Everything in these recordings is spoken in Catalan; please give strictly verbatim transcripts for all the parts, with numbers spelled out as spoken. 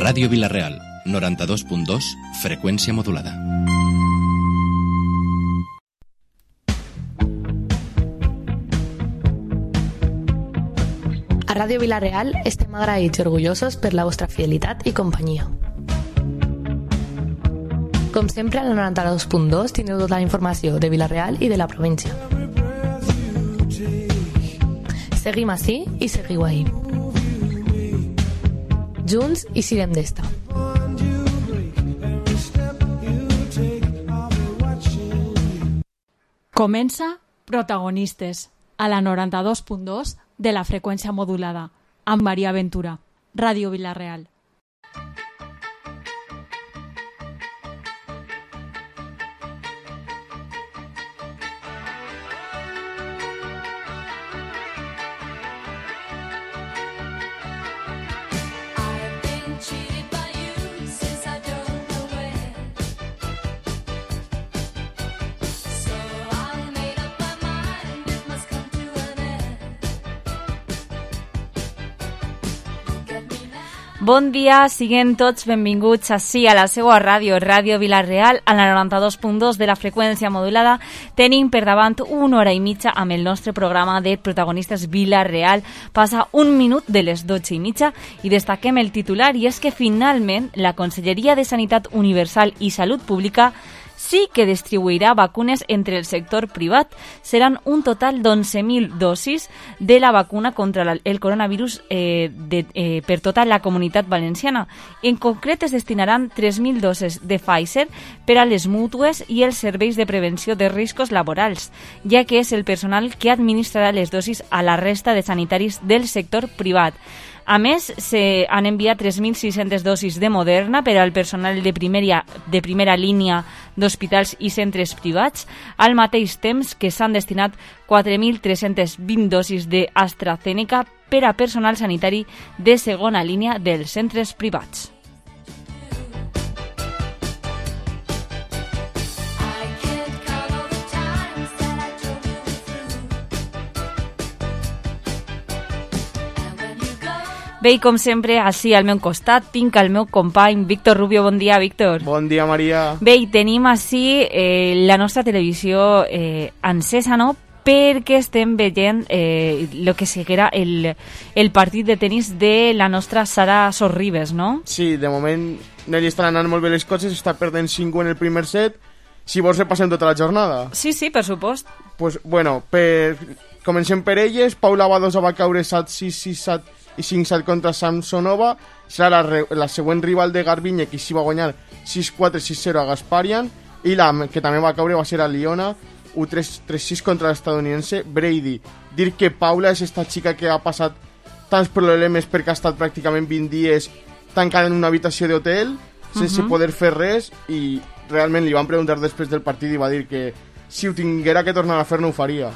Ràdio Vila-real, noranta-dos punt dos, freqüència modulada. A Ràdio Vila-real estem agraïts i orgullosos per la vostra fidelitat i companyia. Com sempre, al noranta-dos punt dos tindreu tota la informació de Vila-real i de la província. Seguim ací i seguiu ahí. Junts i sirem d'esta. Comença Protagonistes, a la noranta-dos punt dos de la freqüència modulada, amb Maria Ventura, Ràdio Vila-real. Bon dia, siguin tots benvinguts ací a la seva ràdio, Ràdio Vila-real, a la noranta-dos punt dos de la freqüència modulada. Tenim per davant una hora i mitja amb el nostre programa de Protagonistes Vila-real. Passa un minut de les dotze i mitja i destaquem el titular, i és que finalment la Conselleria de Sanitat Universal i Salut Pública sí que distribuirà vacunes entre el sector privat. Seran un total d'onze mil dosis de la vacuna contra el coronavirus eh, de, eh, per tota la comunitat valenciana. En concret es destinaran tres mil dosis de Pfizer per a les mútues i els serveis de prevenció de riscos laborals, ja que és el personal que administrarà les dosis a la resta de sanitaris del sector privat. A més, se han enviat tres mil sis-centes dosis de Moderna per al personal de primera, de primera línia d'hospitals i centres privats, al mateix temps que s'han destinat quatre mil tres-centes vint dosis d'AstraZeneca per a personal sanitari de segona línia dels centres privats. Bé, i com sempre, així al meu costat tinc el meu company Víctor Rubio. Bon dia, Víctor. Bon dia, Maria. Bé, i tenim així eh, la nostra televisió eh, encesa, no?, perquè estem veient eh, el que seguirà el, el partit de tenis de la nostra Sara Sorribes, no? Sí, de moment no li estan anant molt bé les coses, està perdent cinc en el primer set. Si vols repassem tota la jornada. Sí, sí, per supost. Pues, bueno, per... comencem per elles. Paula Badosa va caure set sis, sis set i cinc set contra Samsonova. Serà la, re... la següent rival de Garbiñe, que s'hi va guanyar sis quatre sis zero a Gasparian, i la que també va caure va ser a Liona, u tres tres sis contra l'estadounidense Brady. Dir que Paula és esta xica que ha passat tants problemes perquè ha estat pràcticament vint dies tancada en una habitació d'hotel sense uh-huh. poder fer res, i realment li van preguntar després del partit i va dir que si ho tinguera que tornar a fer no ho faria.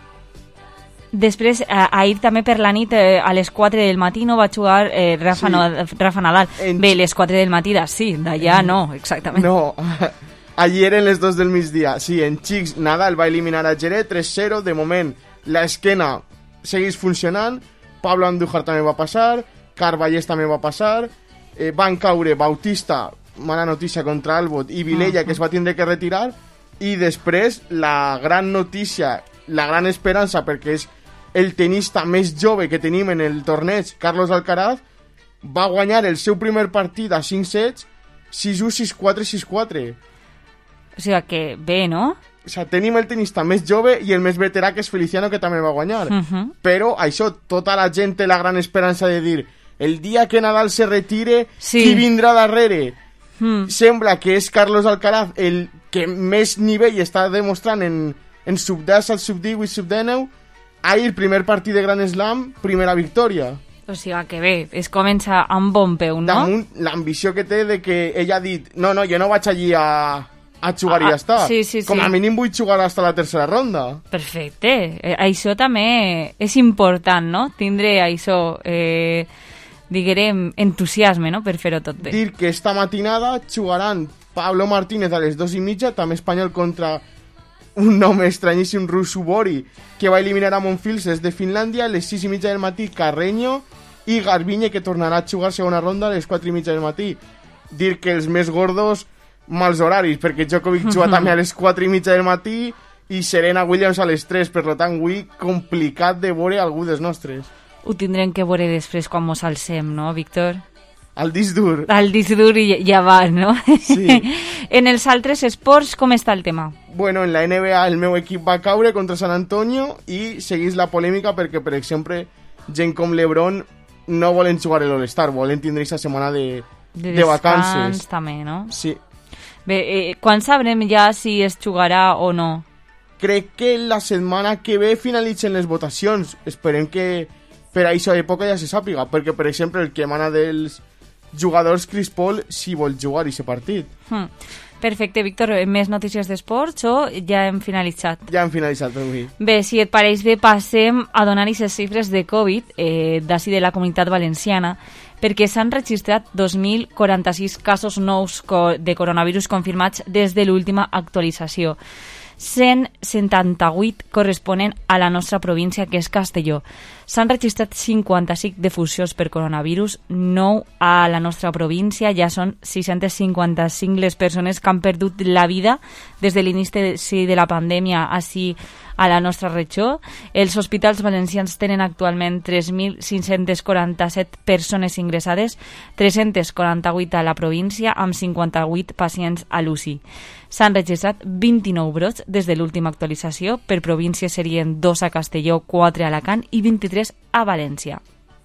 Després, eh, ahir també per la nit, eh, a les quatre del matí, no va jugar eh, Rafa, sí. no, Rafa Nadal. En... Bé, les quatre del matí d'ací, d'allà no, exactament. No, ayer en les dos del migdia. Sí, en xics, Nadal va eliminar a Jerez tres zero. De moment, la esquena segueix funcionant. Pablo Andújar també va passar. Carballés també va passar. Eh, van caure Bautista, mala notícia, contra Albot, i Vilella, uh-huh. que es va tindre que retirar. I després, la gran notícia, la gran esperança, perquè és el tenista més jove que tenim en el torneig, Carlos Alcaraz, va guanyar el seu primer partit a cinc sets, sis u, sis quatre, sis quatre. O sigui que bé, no? O sigui, tenim el tenista més jove i el més veterà, que és Feliciano, que també va guanyar. Uh-huh. Però això, tota la gent té la gran esperança de dir el dia que Nadal se retire, sí. qui vindrà darrere? Uh-huh. Sembla que és Carlos Alcaraz el que més nivell està demostrant en, en sub disset, sub divuit, sub dinou. Ahir, primer partit de Grand Slam, primera victòria. O sigui que bé, es comença amb bon peu, no? Damunt l'ambició que té de que ella ha dit no, no, jo no vaig allí a, a jugar ah, i ja està. Sí, sí, Com sí. a mínim vull jugar fins a la tercera ronda. Perfecte. Eh, això també és important, no? Tindre això, eh, diguem, entusiasme, no?, per fer-ho tot bé. Dir que esta matinada jugaran Pablo Martínez a les dos i mitja, també espanyol, contra un nom estranyíssim, Rusu Bori, que va eliminar a Monfils des de Finlàndia. A les sis i mitja del matí, Carreño, i Garbiñe, que tornarà a jugar segona ronda a les quatre i mitja del matí. Dir que els més gordos, mals horaris, perquè Djokovic juga també a les quatre i mitja del matí i Serena Williams a les tres, per tant, avui complicat de veure algú dels nostres. Ho tindrem que veure després quan mos alcem, no, Víctor? Al disc dur. Al disc dur i ja va, no? Sí. En els altres esports, com està el tema? Bueno, en la N B A el meu equip va caure contra San Antonio i seguís la polèmica perquè, per exemple, gent com LeBron no volen jugar a l'All-Star, volen tindre aquesta setmana de, de, de vacances. també, no? Sí. Bé, eh, quan sabrem ja si es jugarà o no? Crec que la setmana que ve finalitzen les votacions. Esperem que per a aquesta època ja se sàpiga, perquè, per exemple, el que emana dels jugadors, Chris Paul, si vol jugar aquest partit. Hmm. Perfecte, Víctor. Més notícies d'esports o ja hem finalitzat? Ja hem finalitzat avui. Bé, si et pareix bé, passem a donar aquestes xifres de Covid eh, d'ací de la Comunitat Valenciana, perquè s'han registrat dos mil quaranta-sis casos nous de coronavirus confirmats des de l'última actualització. cent setanta-vuit corresponen a la nostra província, que és Castelló. S'han registrat cinquanta-cinc defuncions per coronavirus, nou a la nostra província, ja són sis-centes cinquanta-cinc les persones que han perdut la vida des de l'inici de la pandèmia així a la nostra regió. Els hospitals valencians tenen actualment tres mil cinc-cents quaranta-set persones ingressades, tres-cents quaranta-vuit a la província, amb cinquanta-vuit pacients a l'U C I. S'han registrat vint-i-nou brots des de l'última actualització. Per província serien dos a Castelló, quatre a Alacant i vint-i-tres a València.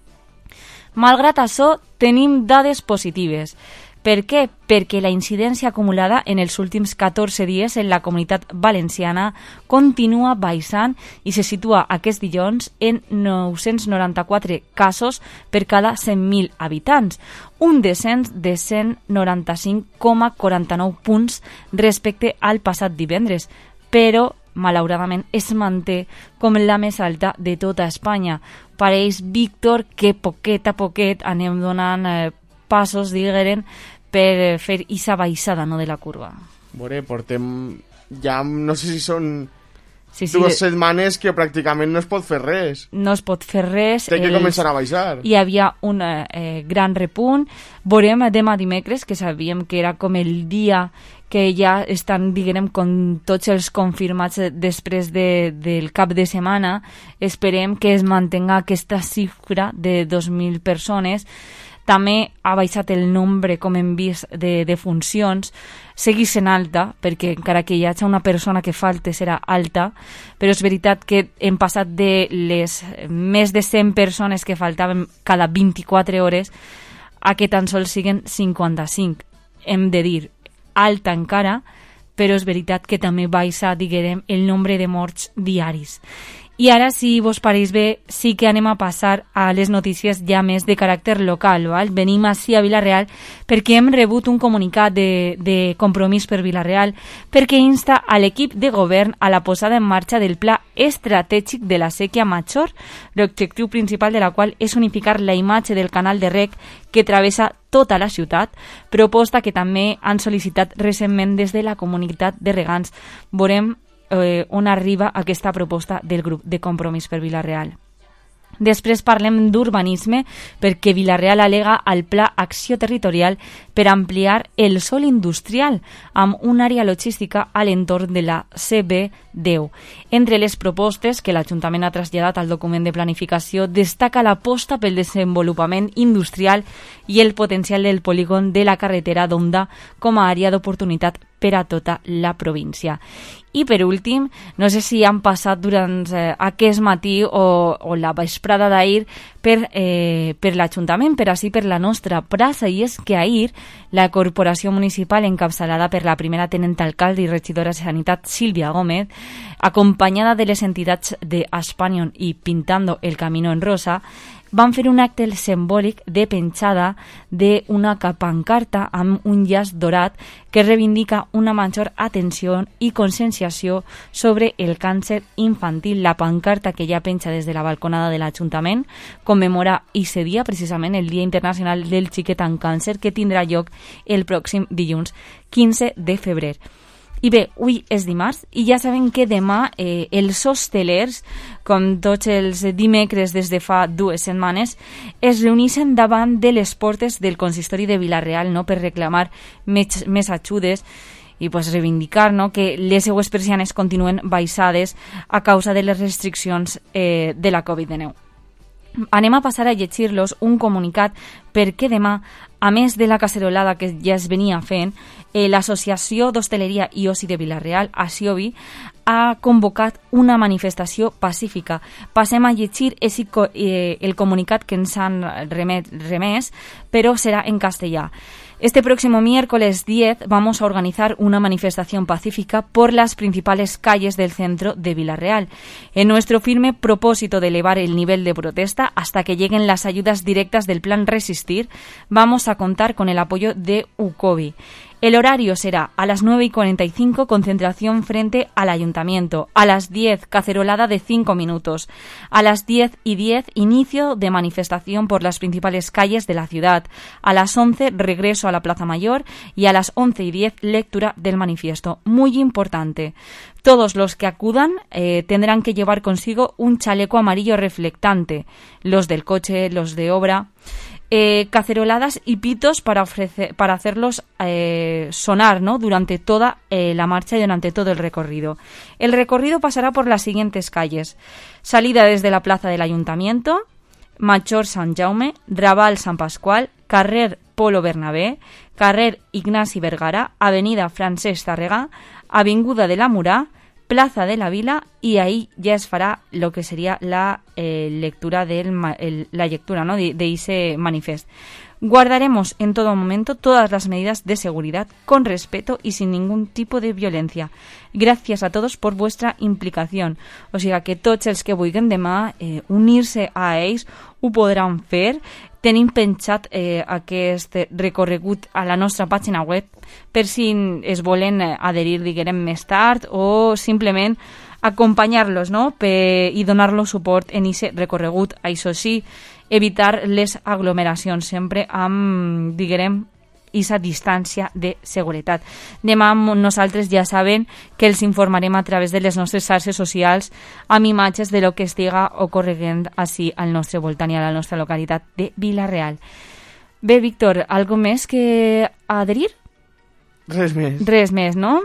Malgrat això, tenim dades positives. Per què? Perquè la incidència acumulada en els últims catorze dies en la Comunitat Valenciana continua baixant i se situa aquest dilluns en nou-cents noranta-quatre casos per cada cent mil habitants, un descens de cent noranta-cinc coma quaranta-nou punts respecte al passat divendres, però malauradament es manté com la més alta de tota Espanya. Pareix, Víctor, que poquet a poquet anem donant eh, passos, digueren, per fer aquesta baixada, no, de la curva. Veure, portem ja, no sé si són sí, sí, dues setmanes que pràcticament no es pot fer res. No es pot fer res. Té que els... començar a baixar. Hi havia un eh, gran repunt. Veurem demà dimecres, que sabíem que era com el dia que ja estan, diguem, com tots els confirmats després de, del cap de setmana. Esperem que es mantenga aquesta xifra de dos mil persones. També ha baixat el nombre, com hem vist, de, de funcions. Segueix sent alta, perquè encara que hi hagi una persona que falte serà alta, però és veritat que hem passat de les més de cent persones que faltaven cada vint-i-quatre hores a que tan sols siguen cinquanta-cinc. Hem de dir, alta encara, però és veritat que també baixa, diguem, el nombre de morts diaris. I ara, si vos pareix bé, sí que anem a passar a les notícies ja més de caràcter local. Val? Venim així a Vila-real perquè hem rebut un comunicat de, de Compromís per Vila-real perquè insta a l'equip de govern a la posada en marxa del pla estratègic de la sèquia major, l'objectiu principal de la qual és unificar la imatge del canal de reg que travessa tota la ciutat, proposta que també han sol·licitat recentment des de la comunitat de regants. Veurem Eh, on arriba aquesta proposta del grup de Compromís per Vila-real. Després parlem d'urbanisme perquè Vila-real alega al Pla Acció Territorial per ampliar el sòl industrial amb una àrea logística a l'entorn de la C B deu. Entre les propostes que l'Ajuntament ha traslladat al document de planificació destaca l'aposta pel desenvolupament industrial i el potencial del polígon de la carretera d'Onda com a àrea d'oportunitat per a tota la província. I per últim, no sé si han passat durant eh, aquest matí o, o la vesprada d'ahir per, eh, per l'Ajuntament, per així per la nostra plaça, i és que ahir la Corporació Municipal, encapçalada per la primera tenent alcalde i regidora de Sanitat, Sílvia Gómez, acompanyada de les entitats de Aspanion i Pintando el Camino en Rosa, van fer un acte simbòlic de penjada d'una pancarta amb un llaç dorat que reivindica una major atenció i conscienciació sobre el càncer infantil. La pancarta, que ja penja des de la balconada de l'Ajuntament, commemora aquest dia, precisament el Dia Internacional del Xiquet amb Càncer, que tindrà lloc el pròxim dilluns quinze de febrer. I bé, avui és dimarts i ja sabem que demà eh, els hostelers, com tots els dimecres des de fa dues setmanes, es reuneixen davant de les portes del consistori de Vila-real, no?, per reclamar més, més ajudes i pues, reivindicar, no?, que les seues persianes continuen baixades a causa de les restriccions eh, de la covid dinou. Anem a passar a llegir-los un comunicat perquè demà, a més de la cacerolada que ja es venia fent, eh, l'Associació d'Hostaleria i Oci de Vila-real, ASIOVI, ha convocat una manifestació pacífica. Passem a llegir ese, eh, el comunicat que ens han remet, remès, però serà en castellà. Este próximo miércoles diez vamos a organizar una manifestación pacífica por las principales calles del centro de Vila-real, en nuestro firme propósito de elevar el nivel de protesta hasta que lleguen las ayudas directas del Plan Resistir. Vamos a contar con el apoyo de UCOBI. El horario será a las nueve y cuarenta y cinco, concentración frente al Ayuntamiento. A las diez, cacerolada de cinco minutos. A las diez y diez, inicio de manifestación por las principales calles de la ciudad. A las once, regreso a la Plaza Mayor. Y a las once y diez, lectura del manifiesto. Muy importante. Todos los que acudan eh, tendrán que llevar consigo un chaleco amarillo reflectante. Los del coche, los de obra... Eh, caceroladas y pitos para, ofrecer, para hacerlos eh, sonar, ¿no?, durante toda eh, la marcha y durante todo el recorrido. El recorrido pasará por las siguientes calles: salida desde la plaza del Ayuntamiento, Major Sant Jaume, Raval Sant Pasqual, carrer Polo Bernabé, carrer Ignasi Vergara, avenida Francesc Tàrrega, avinguda de la Murà, Plaza de la Vila, y ahí ya es fará lo que sería la eh, lectura del el, la lectura, ¿no?, de, de ese manifest. Guardaremos en todo momento todas las medidas de seguridad con respeto y sin ningún tipo de violencia. Gracias a todos por vuestra implicación. O sigui que tots els que vulguin demà eh, unir-se a ells ho podran fer. Tenim penjat eh, aquest recorregut a la nostra pàgina web per si es volen adherir, diguem, més tard o simplement acompanyar-los, no?, per, i donar-los suport en aquest recorregut. Això sí, evitar les aglomeracions sempre amb, diguem, aquesta distància de seguretat. Demà nosaltres ja saben que els informarem a través de les nostres xarxes socials amb imatges de lo que estiga ocorrent així al nostre voltant i a la nostra localitat de Vila-real. Bé, Víctor, algo més que adherir? Res més. Res més, no?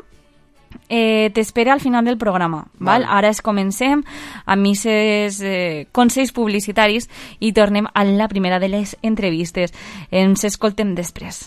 Eh, t'espera al final del programa, val? Vale. Ara es comencem amb aquests eh, consells publicitaris i tornem a la primera de les entrevistes. Ens escoltem després.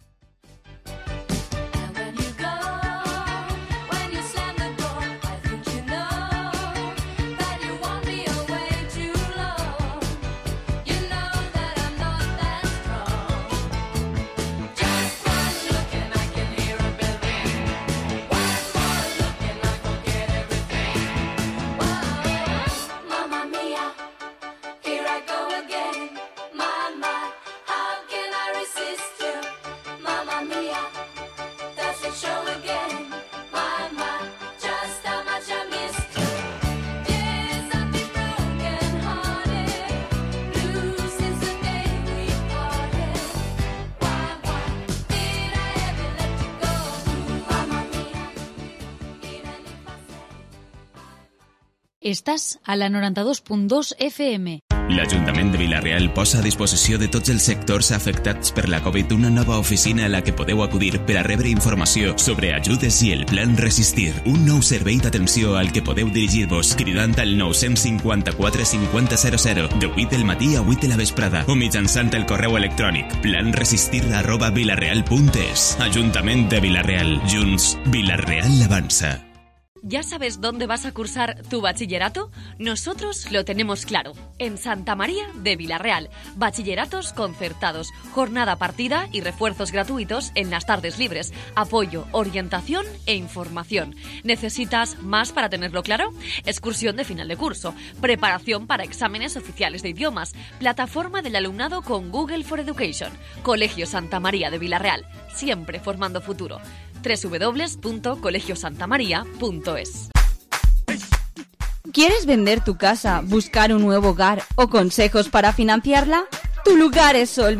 Estàs a la noranta-dos punt dos F M. L'Ajuntament de Vila-real posa a disposició de tots els sectors afectats per la Covid una nova oficina a la que podeu acudir per a rebre informació sobre ajudes i el Plan Resistir. Un nou servei d'atenció al que podeu dirigir-vos cridant al nou cinquanta-quatre cinquanta zero zero de vuit del matí a vuit de la vesprada o mitjançant el correu electrònic planresistir arroba vilareal punt es. Ajuntament de Vila-real. Junts, Vila-real avança. ¿Ya sabes dónde vas a cursar tu bachillerato? Nosotros lo tenemos claro. En Santa María de Vila-real. Bachilleratos concertados, jornada partida y refuerzos gratuitos en las tardes libres. Apoyo, orientación e información. ¿Necesitas más para tenerlo claro? Excursión de final de curso. Preparación para exámenes oficiales de idiomas. Plataforma del alumnado con Google for Education. Colegio Santa María de Vila-real. Siempre formando futuro. doble u doble u doble u punto colegio santa maría punto es. ¿Quieres vender tu casa, buscar un nuevo hogar o consejos para financiarla? Tu lugar es Solvia.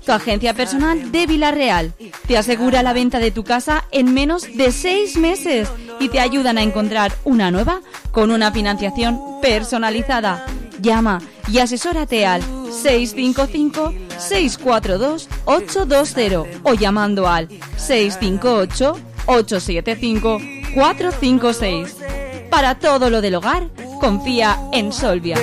tu agencia personal de Vila-real. Te asegura la venta de tu casa en menos de seis meses y te ayudan a encontrar una nueva con una financiación personalizada. Llama y asesórate al seis cinco cinco, seis cuatro dos, ocho dos cero o llamando al seis cinco ocho, ocho siete cinco, cuatro cinco seis. Para todo lo del hogar, confía en Solvia.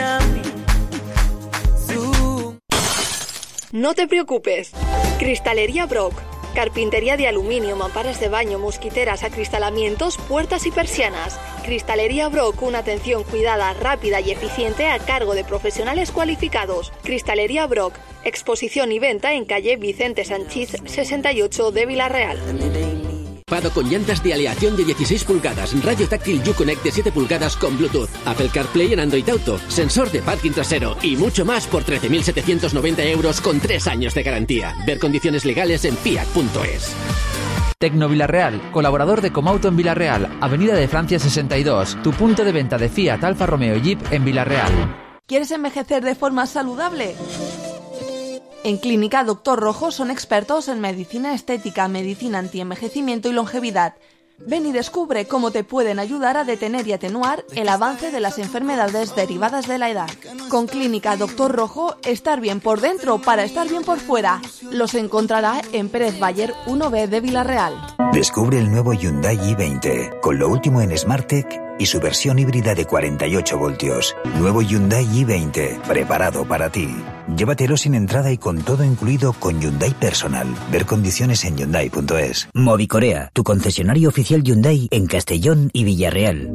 No te preocupes. Cristalería Brock. Carpintería de aluminio, mamparas de baño, mosquiteras, acristalamientos, puertas y persianas. Cristalería Brock, una atención cuidada, rápida y eficiente a cargo de profesionales cualificados. Cristalería Brock, exposición y venta en calle Vicente Sanchís sesenta y ocho de Vila-real. Equipado con llantas de aleación de dieciséis pulgadas, radio táctil Uconnect de siete pulgadas con Bluetooth, Apple CarPlay en Android Auto, sensor de parking trasero y mucho más por trece mil setecientos noventa euros con tres años de garantía. Ver condiciones legales en fiat punto es. Tecno Vila-real, colaborador de Comauto en Vila-real, Avenida de Francia sesenta y dos, tu punto de venta de Fiat, Alfa Romeo y Jeep en Vila-real. ¿Quieres envejecer de forma saludable? En Clínica Doctor Rojo son expertos en medicina estética, medicina antienvejecimiento y longevidad. Ven y descubre cómo te pueden ayudar a detener y atenuar el avance de las enfermedades derivadas de la edad. Con Clínica Doctor Rojo, estar bien por dentro para estar bien por fuera. Los encontrará en Pérez Bayer uno B de Vila-real. Descubre el nuevo Hyundai i veinte, con lo último en SmartTech y su versión híbrida de cuarenta y ocho voltios. Nuevo Hyundai i veinte, preparado para ti. Llévatelo sin entrada y con todo incluido con Hyundai Personal. Ver condiciones en hyundai punto es. Movicorea, tu concesionario oficial Hyundai en Castellón y Villarreal.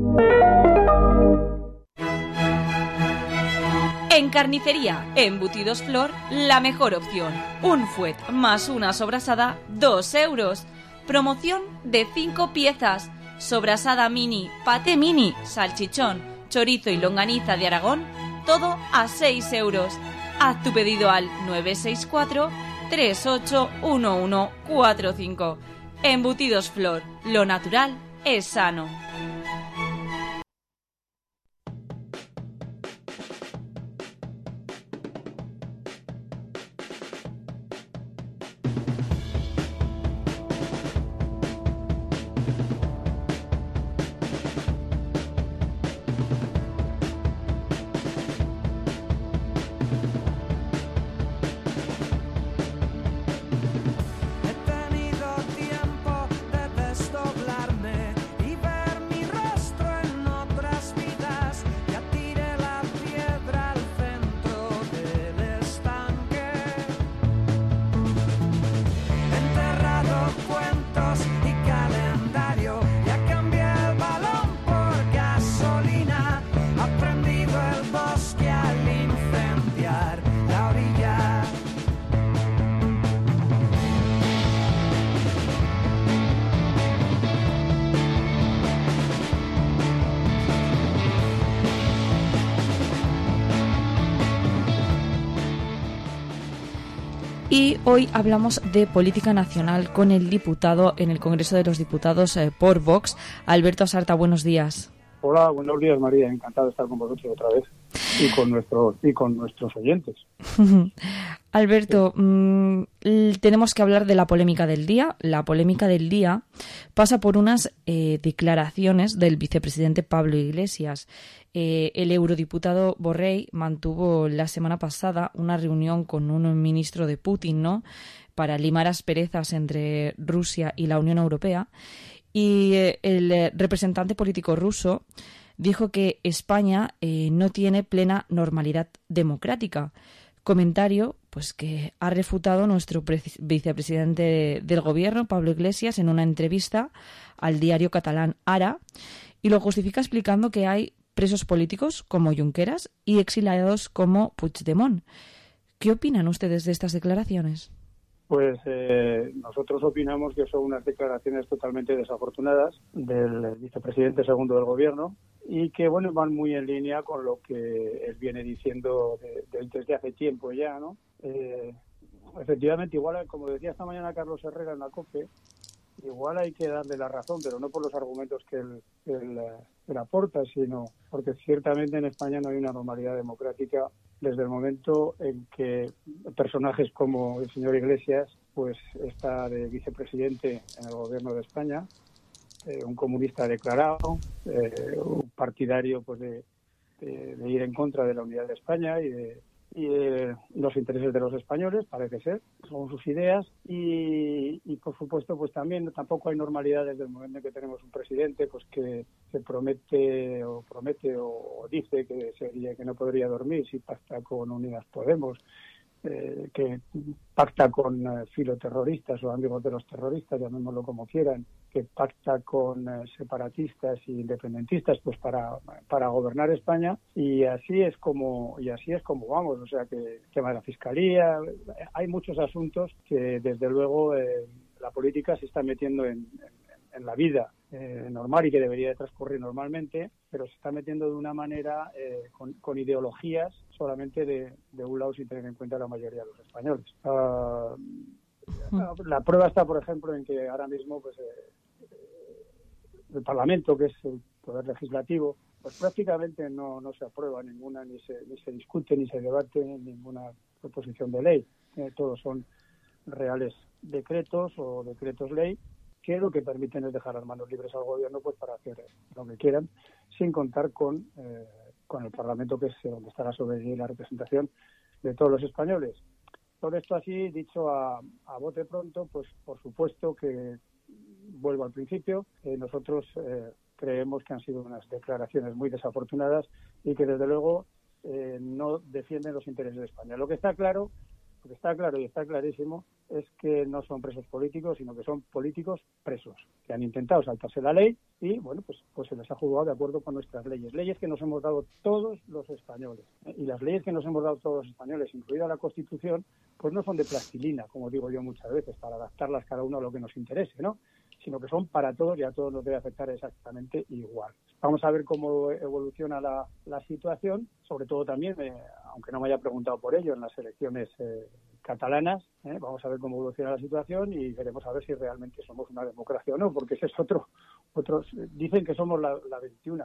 En carnicería, embutidos Flor, la mejor opción. Un fuet más una sobrasada, dos euros. Promoción de cinco piezas. Sobrasada mini, paté mini, salchichón, chorizo y longaniza de Aragón, todo a seis euros. Haz tu pedido al nueve seis cuatro, tres ocho uno uno cuatro cinco. Embutidos Flor, lo natural es sano. Y hoy hablamos de política nacional con el diputado en el Congreso de los Diputados eh, por Vox, Alberto Asarta. Buenos días. Hola, buenos días, María. Encantado de estar con vosotros otra vez y con nuestros y con nuestros oyentes. Alberto, mmm, tenemos que hablar de la polémica del día. La polémica del día pasa por unas eh, declaraciones del vicepresidente Pablo Iglesias. Eh, el eurodiputado Borrell mantuvo la semana pasada una reunión con un ministro de Putin, ¿no?, para limar asperezas entre Rusia y la Unión Europea. Y eh, el representante político ruso dijo que España eh, no tiene plena normalidad democrática. Comentario pues que ha refutado nuestro pre- vicepresidente de, del gobierno, Pablo Iglesias, en una entrevista al diario catalán Ara, y lo justifica explicando que hay presos políticos como Junqueras y exiliados como Puigdemont. ¿Qué opinan ustedes de estas declaraciones? Pues eh, nosotros opinamos que son unas declaraciones totalmente desafortunadas del vicepresidente segundo del gobierno y que, bueno, van muy en línea con lo que él viene diciendo de, de, desde hace tiempo ya, ¿no? Eh, efectivamente, igual, como decía esta mañana Carlos Herrera en la COPE, igual hay que darle la razón, pero no por los argumentos que él, él, él aporta, sino porque ciertamente en España no hay una normalidad democrática desde el momento en que personajes como el señor Iglesias pues está de vicepresidente en el gobierno de España, eh, un comunista declarado, eh, un partidario pues de, de, de ir en contra de la unidad de España y de y eh, los intereses de los españoles, parece ser, son sus ideas y, y por supuesto pues también tampoco hay normalidad desde el momento en que tenemos un presidente pues que se promete o promete o, o dice que sería que no podría dormir si pacta con Unidas Podemos, eh, que pacta con eh, filoterroristas o amigos de los terroristas, llamémoslo como quieran, que pacta con eh, separatistas e independentistas pues para para gobernar España, y así es como y así es como vamos. O sea que el tema de la fiscalía, hay muchos asuntos que desde luego eh, la política se está metiendo en, en, en la vida eh, normal y que debería de transcurrir normalmente, pero se está metiendo de una manera eh, con, con ideologías solamente de, de un lado sin tener en cuenta la mayoría de los españoles. Uh, la prueba está, por ejemplo, en que ahora mismo pues eh, el Parlamento, que es el poder legislativo, pues prácticamente no, no se aprueba ninguna, ni se, ni se discute, ni se debate ninguna proposición de ley. Eh, todos son reales decretos o decretos ley que lo que permiten es dejar las manos libres al gobierno pues para hacer lo que quieran, sin contar con, eh, con el Parlamento, que es donde está la soberanía y la representación de todos los españoles. Todo esto así, dicho a, a bote pronto, pues por supuesto que, vuelvo al principio, eh, nosotros eh, creemos que han sido unas declaraciones muy desafortunadas y que desde luego eh, no defienden los intereses de España. Lo que está claro, lo que está claro y está clarísimo es que no son presos políticos, sino que son políticos presos, que han intentado saltarse la ley y, bueno, pues, pues se les ha juzgado de acuerdo con nuestras leyes. Leyes que nos hemos dado todos los españoles. ¿eh? Y las leyes que nos hemos dado todos los españoles, incluida la Constitución, pues no son de plastilina, como digo yo muchas veces, para adaptarlas cada uno a lo que nos interese, ¿no? Sino que son para todos y a todos nos debe afectar exactamente igual. Vamos a ver cómo evoluciona la, la situación, sobre todo también, eh, aunque no me haya preguntado por ello, en las elecciones eh, catalanas. ¿eh? Vamos a ver cómo evoluciona la situación y veremos a ver si realmente somos una democracia o no, porque ese es otro. Otros dicen que somos la, la veintiuna.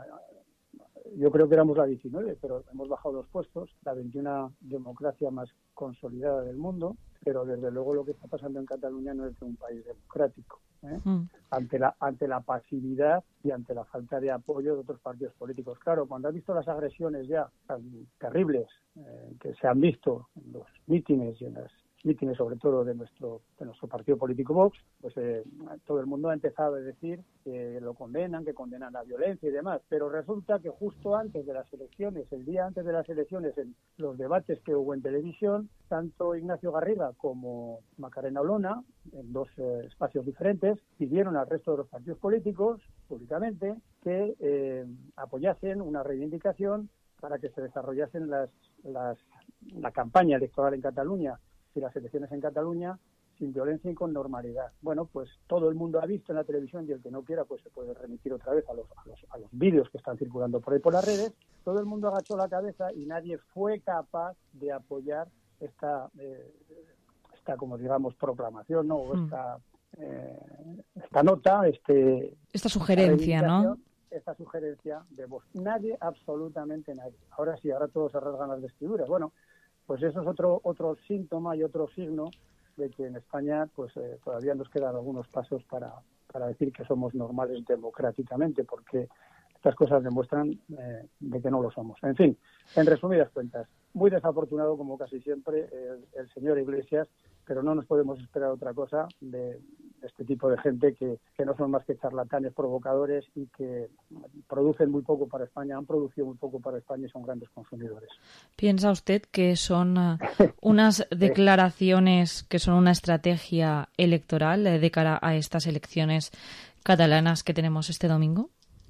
Yo creo que éramos la diecinueve, pero hemos bajado dos puestos, la veintiuna democracia más consolidada del mundo, pero desde luego lo que está pasando en Cataluña no es de un país democrático. ¿eh? Mm. Ante la ante la pasividad y ante la falta de apoyo de otros partidos políticos. Claro, cuando has visto las agresiones ya tan terribles eh, que se han visto en los mítines y en las mítines sobre todo de nuestro de nuestro partido político Vox, pues eh, todo el mundo ha empezado a decir que lo condenan, que condenan la violencia y demás, pero resulta que justo antes de las elecciones, el día antes de las elecciones, en los debates que hubo en televisión, tanto Ignacio Garriga como Macarena Olona, en dos eh, espacios diferentes, pidieron al resto de los partidos políticos, públicamente, que eh, apoyasen una reivindicación para que se desarrollasen las, las la campaña electoral en Cataluña y las elecciones en Cataluña sin violencia y con normalidad. Bueno, pues todo el mundo ha visto en la televisión, y el que no quiera pues se puede remitir otra vez a los, a los, a los vídeos que están circulando por ahí por las redes. Todo el mundo agachó la cabeza y nadie fue capaz de apoyar esta, eh, esta como digamos, proclamación, ¿no? O esta, eh, esta nota, este esta sugerencia, esta ¿no? Esta sugerencia de Vox. Nadie, absolutamente nadie. Ahora sí, ahora todos se rasgan las vestiduras. Bueno, pues eso es otro otro síntoma y otro signo de que en España pues eh, todavía nos quedan algunos pasos para, para decir que somos normales democráticamente, porque estas cosas demuestran eh, de que no lo somos. En fin, en resumidas cuentas, muy desafortunado como casi siempre el, el señor Iglesias, pero no nos podemos esperar otra cosa de este tipo de gente que, que no son más que charlatanes provocadores y que producen muy poco para España, han producido muy poco para España y son grandes consumidores. ¿Piensa usted que son uh, unas declaraciones que son una estrategia electoral eh, de cara a estas elecciones catalanas que tenemos este domingo?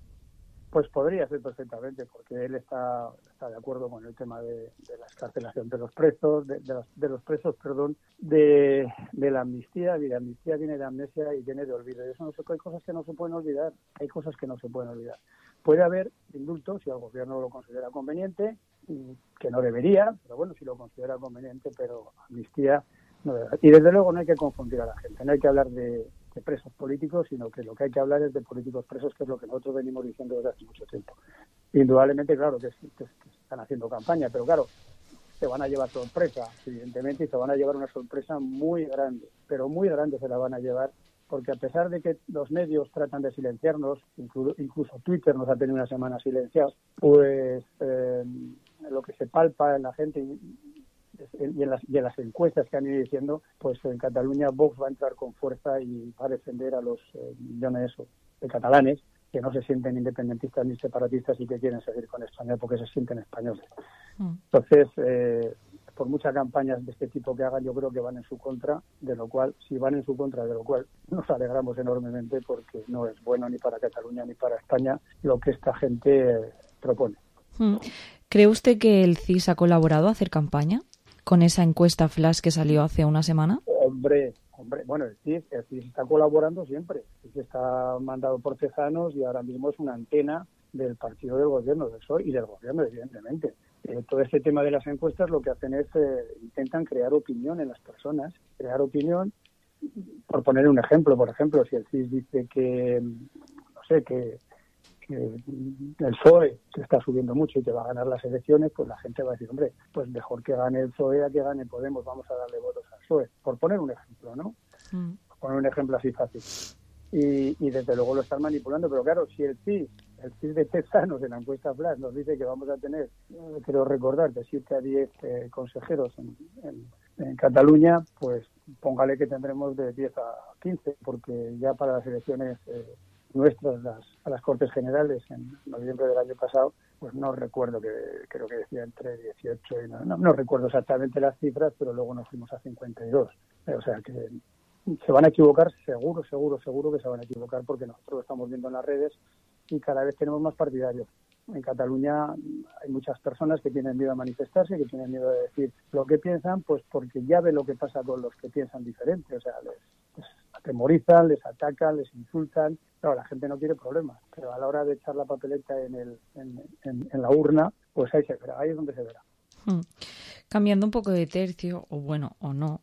Pues podría ser perfectamente, porque él está, está de acuerdo con el tema de, de la excarcelación de los presos, de, de, los, de los presos, perdón, de, de la amnistía. Y la amnistía viene de amnesia y viene de olvido. Y eso no se, hay cosas que no se pueden olvidar, hay cosas que no se pueden olvidar. Puede haber indultos si el gobierno lo considera conveniente, que no debería, pero bueno, si lo considera conveniente, pero amnistía no debería. Y desde luego no hay que confundir a la gente, no hay que hablar de de presos políticos, sino que lo que hay que hablar es de políticos presos, que es lo que nosotros venimos diciendo desde hace mucho tiempo. Indudablemente, claro, que, que, que están haciendo campaña, pero claro, se van a llevar sorpresa, evidentemente, y se van a llevar una sorpresa muy grande, pero muy grande se la van a llevar, porque a pesar de que los medios tratan de silenciarnos, incluso, incluso Twitter nos ha tenido una semana silenciados, pues eh, lo que se palpa en la gente y, y, en las, y en las encuestas que han ido diciendo, pues en Cataluña Vox va a entrar con fuerza y va a defender a los eh, millones de catalanes que no se sienten independentistas ni separatistas y que quieren seguir con España porque se sienten españoles. Mm. Entonces, eh, por muchas campañas de este tipo que hagan, yo creo que van en su contra, de lo cual, si van en su contra, de lo cual nos alegramos enormemente porque no es bueno ni para Cataluña ni para España lo que esta gente eh, propone. Mm. ¿Cree usted que el C I S ha colaborado a hacer campaña con esa encuesta flash que salió hace una semana? Hombre, hombre, bueno, el C I S, el C I S está colaborando siempre. El C I S está mandado por Tezanos y ahora mismo es una antena del partido del gobierno, del P S O E y del gobierno, evidentemente. Eh, todo este tema de las encuestas lo que hacen es, eh, intentan crear opinión en las personas, crear opinión, por poner un ejemplo, por ejemplo, si el C I S dice que, no sé, que, que el P S O E se está subiendo mucho y que va a ganar las elecciones, pues la gente va a decir, hombre, pues mejor que gane el P S O E a que gane Podemos, vamos a darle votos al P S O E, por poner un ejemplo, ¿no? Mm. Por poner un ejemplo así fácil. Y, y desde luego lo están manipulando, pero claro, si el C I S, el C I S de Tezanos en la encuesta Flash nos dice que vamos a tener, eh, quiero recordar, de siete a diez eh, consejeros en, en, en Cataluña, pues póngale que tendremos de diez a quince, porque ya para las elecciones eh, nuestras, las, a las Cortes Generales en noviembre del año pasado, pues no recuerdo, que creo que decía entre dieciocho y no, no, no recuerdo exactamente las cifras, pero luego nos fuimos a cincuenta y dos, o sea que se van a equivocar, seguro, seguro, seguro que se van a equivocar, porque nosotros lo estamos viendo en las redes y cada vez tenemos más partidarios. En Cataluña hay muchas personas que tienen miedo a manifestarse, que tienen miedo de decir lo que piensan, pues porque ya ven lo que pasa con los que piensan diferente. O sea, les, les atemorizan, les atacan, les insultan. Claro, la gente no quiere problemas, pero a la hora de echar la papeleta en, el, en, en, en la urna, pues ahí se verá, ahí es donde se verá. Hmm. Cambiando un poco de tercio, o bueno, o no,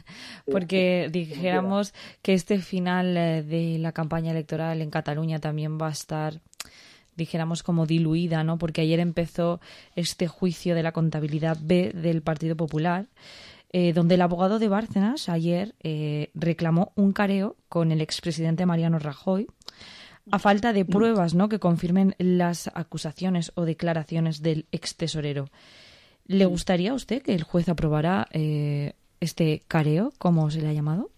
porque dijéramos que este final de la campaña electoral en Cataluña también va a estar, dijéramos, como diluida, ¿no? Porque ayer empezó este juicio de la contabilidad B del Partido Popular, eh, donde el abogado de Bárcenas ayer eh, reclamó un careo con el expresidente Mariano Rajoy a falta de pruebas, ¿no?, que confirmen las acusaciones o declaraciones del extesorero. ¿Le gustaría a usted que el juez aprobara eh, este careo, como se le ha llamado?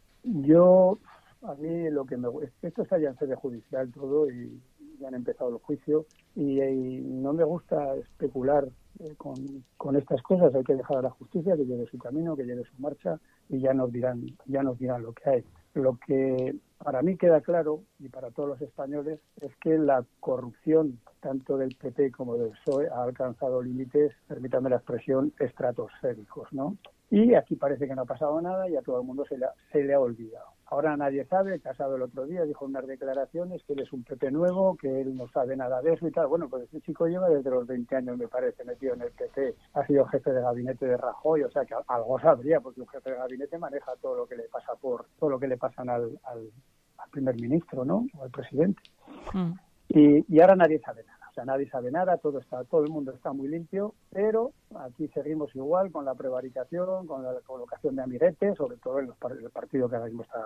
Yo, a mí lo que me gusta, esto está ya en sede judicial todo y ya han empezado los juicios y, y no me gusta especular eh, con, con estas cosas. Hay que dejar a la justicia que lleve su camino, que lleve su marcha y ya nos dirán, ya nos dirán lo que hay. Lo que para mí queda claro, y para todos los españoles, es que la corrupción, tanto del P P como del P S O E, ha alcanzado límites, permítanme la expresión, estratosféricos, ¿no? Y aquí parece que no ha pasado nada y a todo el mundo se le ha, se le ha olvidado. Ahora nadie sabe, Casado el otro día dijo unas declaraciones que él es un P P nuevo, que él no sabe nada de eso y tal. Bueno, pues este chico lleva desde los veinte años, me parece, metido en el P P. Ha sido jefe de gabinete de Rajoy, o sea que algo sabría, porque un jefe de gabinete maneja todo lo que le pasa por, todo lo que le pasan al, al, al primer ministro, ¿no? O al presidente. Mm. Y, y ahora nadie sabe nada. O sea, nadie sabe nada, todo está, todo el mundo está muy limpio, pero aquí seguimos igual con la prevaricación, con la colocación de amiguetes, sobre todo en los, el partido que ahora mismo está,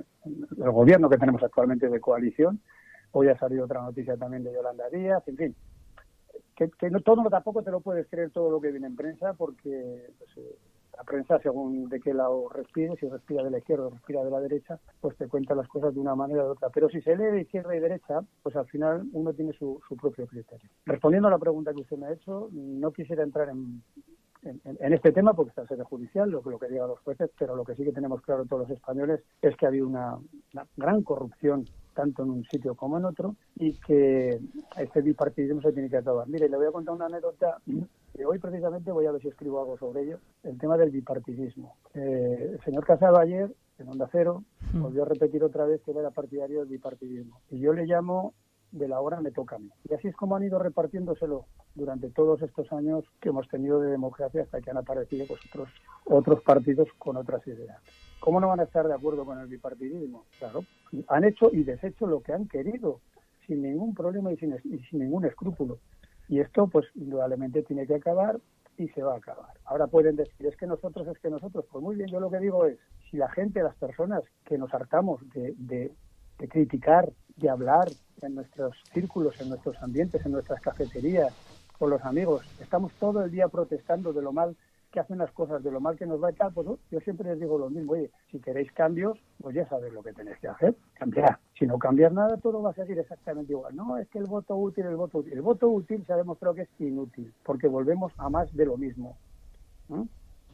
el gobierno que tenemos actualmente de coalición. Hoy ha salido otra noticia también de Yolanda Díaz, en fin, que, que no, todo tampoco te lo puedes creer todo lo que viene en prensa, porque pues, eh, la prensa, según de qué lado respire, si respira de la izquierda o respira de la derecha, pues te cuenta las cosas de una manera o de otra. Pero si se lee de izquierda y derecha, pues al final uno tiene su, su propio criterio. Respondiendo a la pregunta que usted me ha hecho, no quisiera entrar en, en, en este tema porque está en sede judicial, lo, lo que digan los jueces, pero lo que sí que tenemos claro todos los españoles es que ha habido una, una gran corrupción tanto en un sitio como en otro, y que este bipartidismo se tiene que acabar. Mire, le voy a contar una anécdota, que hoy precisamente voy a ver si escribo algo sobre ello, el tema del bipartidismo. Eh, el señor Casado ayer, en Onda Cero, mm. volvió a repetir otra vez que era partidario del bipartidismo. Y yo le llamo de la hora me toca a mí. Y así es como han ido repartiéndoselo durante todos estos años que hemos tenido de democracia, hasta que han aparecido pues, otros, otros partidos con otras ideas. ¿Cómo no van a estar de acuerdo con el bipartidismo? Claro, han hecho y deshecho lo que han querido, sin ningún problema y sin, y sin ningún escrúpulo. Y esto, pues, indudablemente tiene que acabar, y se va a acabar. Ahora pueden decir, es que nosotros, es que nosotros. Pues muy bien, yo lo que digo es, si la gente, las personas que nos hartamos de, de, de criticar, de hablar en nuestros círculos, en nuestros ambientes, en nuestras cafeterías, con los amigos, estamos todo el día protestando de lo mal que hacen las cosas, de lo mal que nos va y tal, pues ¿no? Yo siempre les digo lo mismo, oye, si queréis cambios, pues ya sabéis lo que tenéis que hacer, cambiar. Si no cambias nada, todo va a seguir exactamente igual. No, es que el voto útil, el voto útil. El voto útil se ha demostrado que es inútil, porque volvemos a más de lo mismo. ¿no?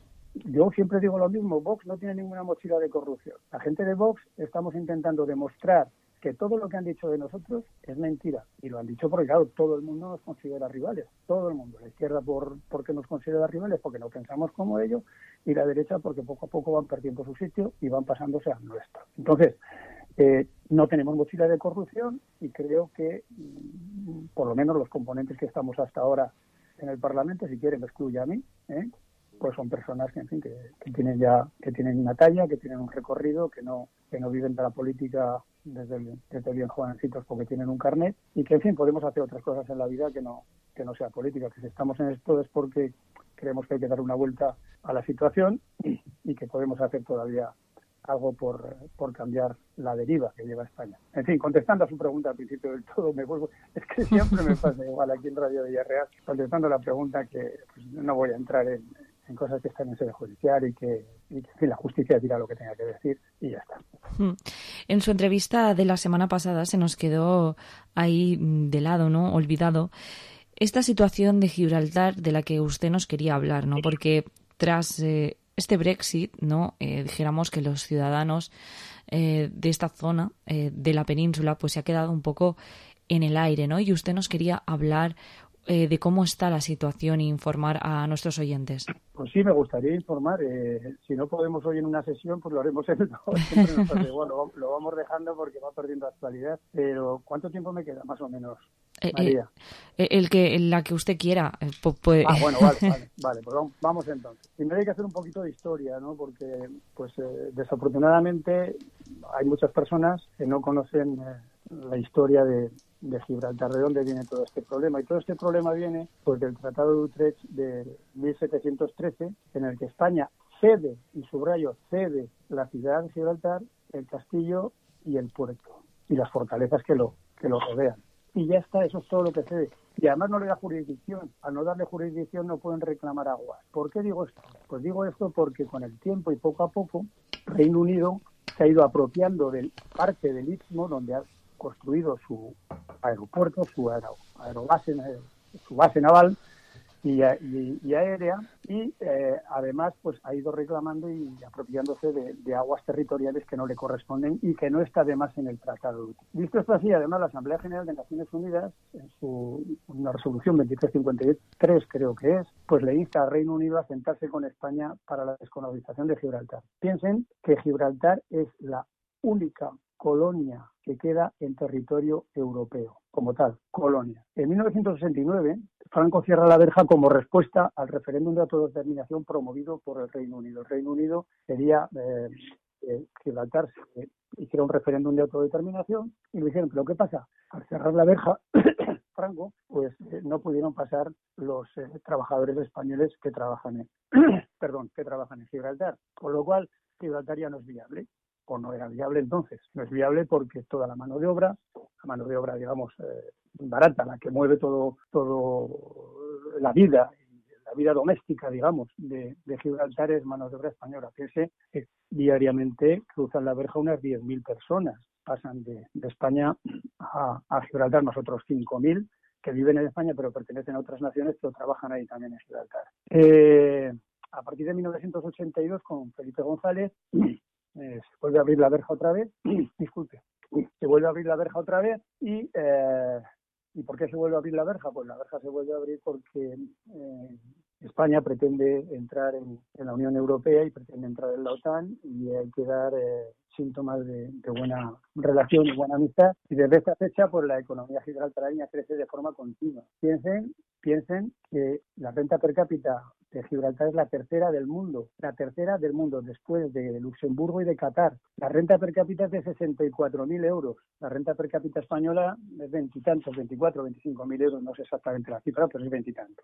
Yo siempre digo lo mismo, Vox no tiene ninguna mochila de corrupción. La gente de Vox estamos intentando demostrar que todo lo que han dicho de nosotros es mentira. Y lo han dicho porque, claro, todo el mundo nos considera rivales. Todo el mundo. La izquierda por porque nos considera rivales, porque no pensamos como ellos, y la derecha porque poco a poco van perdiendo su sitio y van pasándose al nuestro. Entonces, eh, no tenemos mochila de corrupción y creo que, por lo menos los componentes que estamos hasta ahora en el Parlamento, si quieren me excluye a mí, ¿eh? pues son personas que, en fin, que, que tienen ya que tienen una talla, que tienen un recorrido, que no que no viven de la política desde, el, desde bien jovencitos porque tienen un carnet y que, en fin, podemos hacer otras cosas en la vida que no que no sea política. Que si estamos en esto es porque creemos que hay que dar una vuelta a la situación y, y que podemos hacer todavía algo por, por cambiar la deriva que lleva España. En fin, contestando a su pregunta al principio del todo, me vuelvo, es que siempre me pasa igual aquí en Radio Villarreal, contestando la pregunta que pues, no voy a entrar en, en cosas que están en sede judicial y que, y que en fin, la justicia dirá lo que tenga que decir y ya está. En su entrevista de la semana pasada se nos quedó ahí de lado, ¿no? Olvidado esta situación de Gibraltar de la que usted nos quería hablar, ¿no? Porque tras eh, este Brexit, ¿no? Eh, dijéramos que los ciudadanos eh, de esta zona eh, de la península pues se ha quedado un poco en el aire, ¿no? Y usted nos quería hablar eh, de cómo está la situación e informar a nuestros oyentes. Pues sí, me gustaría informar. Eh, si no podemos hoy en una sesión, pues lo haremos en el siempre nos pasa igual, lo, lo vamos dejando porque va perdiendo actualidad. Pero ¿cuánto tiempo me queda, más o menos, María? Eh, eh, el que, la que usted quiera. Eh, puede... Ah, bueno, vale, vale, vale, pues vamos, vamos entonces. Primero hay que hacer un poquito de historia, ¿no? Porque, pues, eh, desafortunadamente hay muchas personas que no conocen eh, la historia de, de Gibraltar, de dónde viene todo este problema. Y todo este problema viene, pues, del Tratado de Utrecht de mil setecientos trece, en el que España cede, y subrayo, cede la ciudad de Gibraltar, el castillo y el puerto, y las fortalezas que lo, que lo rodean. Y ya está, eso es todo lo que cede. Y además no le da jurisdicción. Al no darle jurisdicción no pueden reclamar aguas. ¿Por qué digo esto? Pues digo esto porque con el tiempo y poco a poco Reino Unido se ha ido apropiando de parte del istmo donde ha construido su aeropuerto, su aero, aerobase, su base naval y, y, y aérea, y eh, además pues ha ido reclamando y apropiándose de, de aguas territoriales que no le corresponden y que no está además en el tratado. Visto esto así, además la Asamblea General de Naciones Unidas, en su una resolución veintitrés cincuenta y tres creo que es, pues le insta al Reino Unido a sentarse con España para la descolonización de Gibraltar. Piensen que Gibraltar es la única colonia que queda en territorio europeo, como tal, colonia. En mil novecientos sesenta y nueve, Franco cierra la verja como respuesta al referéndum de autodeterminación promovido por el Reino Unido. El Reino Unido quería eh, eh, Gibraltar se hiciera un referéndum de autodeterminación y lo hicieron. Pero ¿qué pasa? Al cerrar la verja, Franco, pues eh, no pudieron pasar los eh, trabajadores españoles que trabajan en, perdón, que trabajan en Gibraltar, con lo cual Gibraltar ya no es viable. O no era viable entonces. No es viable porque toda la mano de obra, la mano de obra, digamos, eh, barata, la que mueve todo, todo la vida, la vida doméstica, digamos, de, de Gibraltar es mano de obra española. Fíjense que diariamente cruzan la verja unas diez mil personas, pasan de, de España a, a Gibraltar, nosotros cinco mil que viven en España pero pertenecen a otras naciones pero trabajan ahí también en Gibraltar. Eh, a partir de mil novecientos ochenta y dos, con Felipe González, Eh, se vuelve a abrir la verja otra vez, disculpe, se vuelve a abrir la verja otra vez y, eh, ¿y por qué se vuelve a abrir la verja? Pues la verja se vuelve a abrir porque eh, España pretende entrar en, en la Unión Europea y pretende entrar en la OTAN y hay que dar eh, síntomas de, de buena relación y buena amistad, y desde esta fecha pues la economía gibraltareña crece de forma continua. Piensen, piensen que la renta per cápita de Gibraltar es la tercera del mundo, la tercera del mundo después de Luxemburgo y de Qatar. La renta per cápita es de sesenta y cuatro mil euros. La renta per cápita española es veintitantos, veinticuatro, veinticinco mil euros, no sé exactamente la cifra, pero es veintitantos.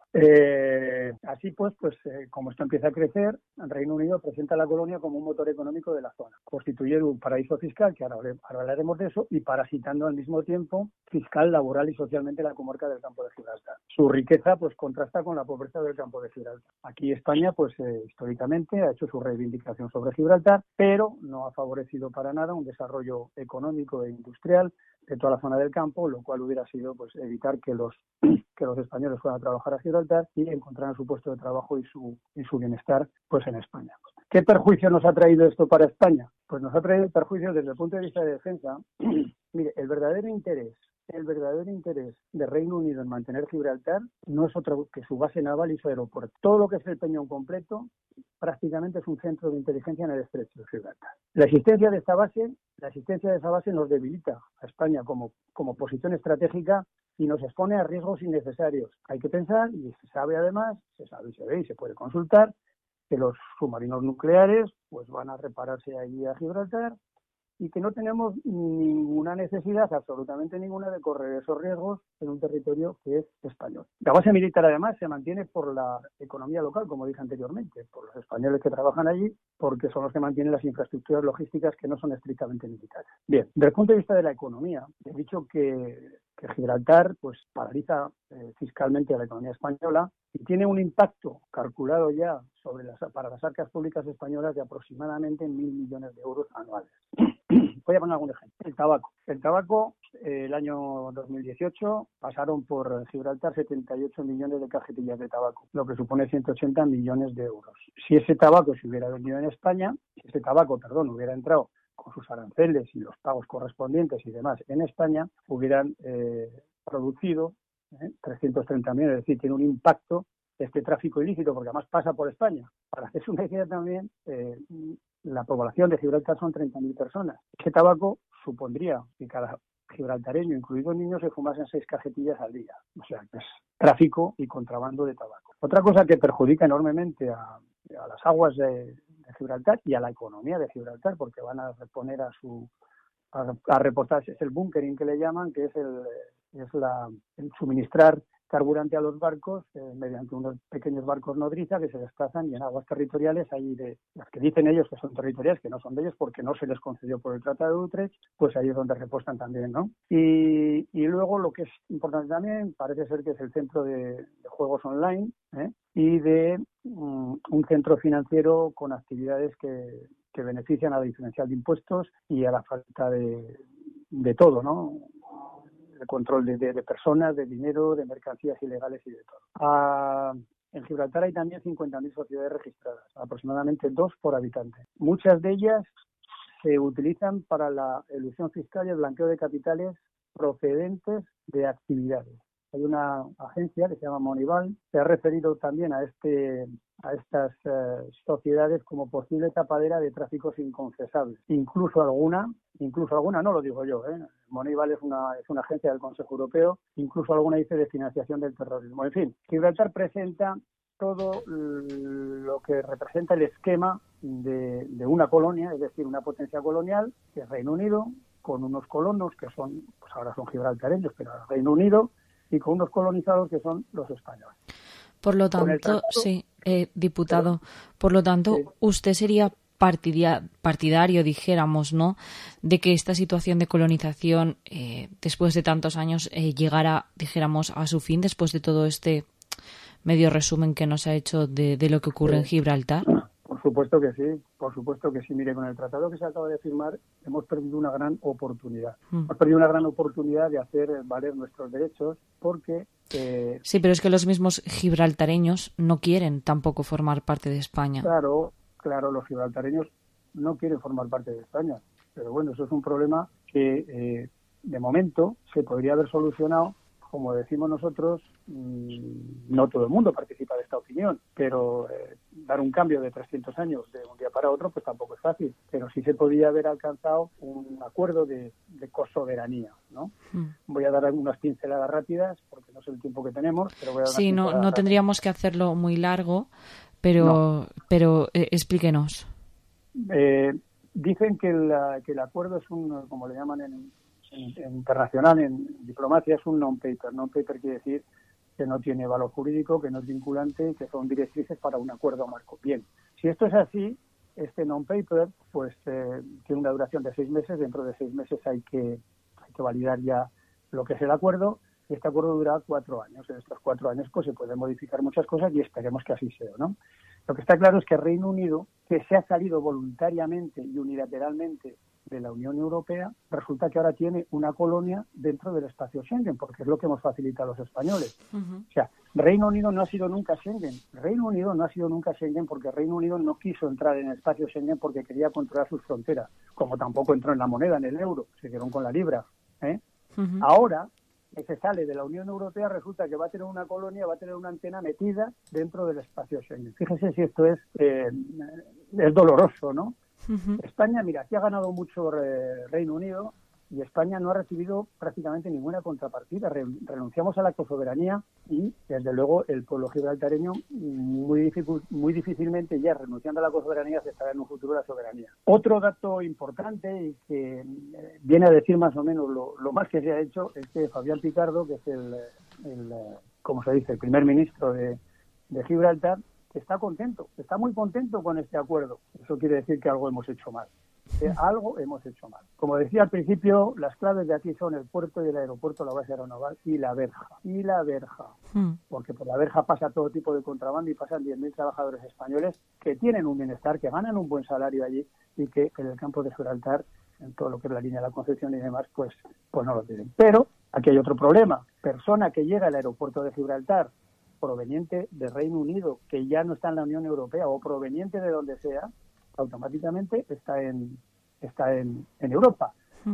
Eh, así pues, pues eh, como esto empieza a crecer, el Reino Unido presenta a la colonia como un motor económico de la zona. Constituye un paraíso fiscal, que ahora, ahora hablaremos de eso, y parasitando al mismo tiempo fiscal, laboral y socialmente la comarca del Campo de Gibraltar. Su riqueza pues contrasta con la pobreza del Campo de Gibraltar. Aquí España pues eh, históricamente ha hecho su reivindicación sobre Gibraltar, pero no ha favorecido para nada un desarrollo económico e industrial de toda la zona del campo, lo cual hubiera sido pues evitar que los que los españoles fueran a trabajar a Gibraltar y encontraran su puesto de trabajo y su y su bienestar pues en España. ¿Qué perjuicio nos ha traído esto para España? Pues nos ha traído perjuicios desde el punto de vista de defensa. Mire, el verdadero interés El verdadero interés del Reino Unido en mantener Gibraltar no es otro que su base naval y su aeropuerto. Todo lo que es el Peñón completo prácticamente es un centro de inteligencia en el estrecho de Gibraltar. La existencia de esta base, la existencia de esa base nos debilita a España como, como posición estratégica y nos expone a riesgos innecesarios. Hay que pensar, y se sabe además, se sabe y se ve y se puede consultar, que los submarinos nucleares pues van a repararse allí a Gibraltar, y que no tenemos ninguna necesidad, absolutamente ninguna, de correr esos riesgos en un territorio que es español. La base militar, además, se mantiene por la economía local, como dije anteriormente, por los españoles que trabajan allí, porque son los que mantienen las infraestructuras logísticas que no son estrictamente militares. Bien, desde el punto de vista de la economía, he dicho que, que Gibraltar pues paraliza eh, fiscalmente a la economía española y tiene un impacto calculado ya sobre las, para las arcas públicas españolas de aproximadamente mil millones de euros anuales. Voy a poner algún ejemplo. El tabaco. El tabaco, eh, el año dos mil dieciocho, pasaron por Gibraltar setenta y ocho millones de cajetillas de tabaco, lo que supone ciento ochenta millones de euros. Si ese tabaco se hubiera vendido en España, si ese tabaco, perdón, hubiera entrado con sus aranceles y los pagos correspondientes y demás en España, hubieran eh, producido eh, trescientos treinta millones, es decir, tiene un impacto este tráfico ilícito, porque además pasa por España. Para hacerse una idea también, eh, la población de Gibraltar son treinta mil personas. Ese tabaco supondría que cada gibraltareño, incluido niños, se fumasen seis cajetillas al día. O sea, que es tráfico y contrabando de tabaco. Otra cosa que perjudica enormemente a, a las aguas de, de Gibraltar y a la economía de Gibraltar, porque van a reponer a su a, a reportarse, es el bunkering que le llaman, que es el es la el suministrar carburante a los barcos eh, mediante unos pequeños barcos nodriza que se desplazan y en aguas territoriales, ahí de las que dicen ellos que son territoriales, que no son de ellos porque no se les concedió por el Tratado de Utrecht, pues ahí es donde repostan también, ¿no? Y, y luego lo que es importante también, parece ser que es el centro de, de juegos online ¿eh? y de um, un centro financiero con actividades que, que benefician a la diferencial de impuestos y a la falta de, de todo, ¿no? De control de, de, de personas, de dinero, de mercancías ilegales y de todo. Ah, en Gibraltar hay también cincuenta mil sociedades registradas, aproximadamente dos por habitante. Muchas de ellas se utilizan para la elusión fiscal y el blanqueo de capitales procedentes de actividades. Hay una agencia que se llama Monival, que ha referido también a este a estas eh, sociedades como posible tapadera de tráficos inconfesables. Incluso alguna, incluso alguna, no lo digo yo, ¿eh? Monival es una, es una agencia del Consejo Europeo, incluso alguna dice de financiación del terrorismo. En fin, Gibraltar presenta todo lo que representa el esquema de, de una colonia, es decir, una potencia colonial, que es Reino Unido, con unos colonos que son, pues ahora son gibraltareños, pero Reino Unido, y con unos colonizados que son los españoles. Por lo tanto, tratado, sí, eh, diputado, por lo tanto, sí. Usted sería partidia, partidario, dijéramos, ¿no?, de que esta situación de colonización, eh, después de tantos años, eh, llegara, dijéramos, a su fin, después de todo este medio resumen que nos ha hecho de, de lo que ocurre sí. en Gibraltar. Por supuesto que sí, por supuesto que sí. Mire, con el tratado que se acaba de firmar hemos perdido una gran oportunidad. Mm. Hemos perdido una gran oportunidad de hacer valer nuestros derechos porque... Eh, sí, pero es que los mismos gibraltareños no quieren tampoco formar parte de España. Claro, claro, los gibraltareños no quieren formar parte de España. Pero bueno, eso es un problema que eh, de momento se podría haber solucionado como decimos nosotros, no todo el mundo participa de esta opinión, pero eh, dar un cambio de trescientos años de un día para otro, pues tampoco es fácil. Pero sí se podía haber alcanzado un acuerdo de, de cosoberanía, ¿no? Mm. Voy a dar algunas pinceladas rápidas, porque no sé el tiempo que tenemos, pero voy a dar Sí, no, no tendríamos que hacerlo muy largo, pero, no. pero eh, explíquenos. Eh, dicen que, la, que el acuerdo es un, como le llaman en... En, en internacional, en diplomacia, es un non-paper. Non-paper quiere decir que no tiene valor jurídico, que no es vinculante, que son directrices para un acuerdo marco. Bien, si esto es así, este non-paper pues eh, tiene una duración de seis meses. Dentro de seis meses hay que, hay que validar ya lo que es el acuerdo, y este acuerdo dura cuatro años. En estos cuatro años pues se pueden modificar muchas cosas y esperemos que así sea, ¿no? Lo que está claro es que Reino Unido, que se ha salido voluntariamente y unilateralmente de la Unión Europea, resulta que ahora tiene una colonia dentro del espacio Schengen, porque es lo que hemos facilitado a los españoles. Uh-huh. O sea, Reino Unido no ha sido nunca Schengen. Reino Unido no ha sido nunca Schengen porque Reino Unido no quiso entrar en el espacio Schengen porque quería controlar sus fronteras, como tampoco entró en la moneda, en el euro, se quedaron con la libra. ¿eh? Uh-huh. Ahora que se sale de la Unión Europea, resulta que va a tener una colonia, va a tener una antena metida dentro del espacio Schengen. Fíjese si esto es, eh, es doloroso, ¿no? Uh-huh. España, mira, aquí ha ganado mucho eh, Reino Unido y España no ha recibido prácticamente ninguna contrapartida. Re- renunciamos a la cosoberanía y, desde luego, el pueblo gibraltareño muy, dificu- muy difícilmente ya renunciando a la cosoberanía se estará en un futuro la soberanía. Otro dato importante y que eh, viene a decir más o menos lo, lo más que se ha hecho es que Fabián Picardo, que es el, el como se dice, el primer ministro de, de Gibraltar, está contento, está muy contento con este acuerdo. Eso quiere decir que algo hemos hecho mal. Eh, algo hemos hecho mal. Como decía al principio, las claves de aquí son el puerto y el aeropuerto, la base aeronaval y la verja. Y la verja. Mm. Porque por la verja pasa todo tipo de contrabando y pasan diez mil trabajadores españoles que tienen un bienestar, que ganan un buen salario allí y que en el campo de Gibraltar, en todo lo que es la línea de la Concepción y demás, pues, pues no lo tienen. Pero aquí hay otro problema. Persona que llega al aeropuerto de Gibraltar proveniente de Reino Unido, que ya no está en la Unión Europea, o proveniente de donde sea, automáticamente está en está en, en Europa.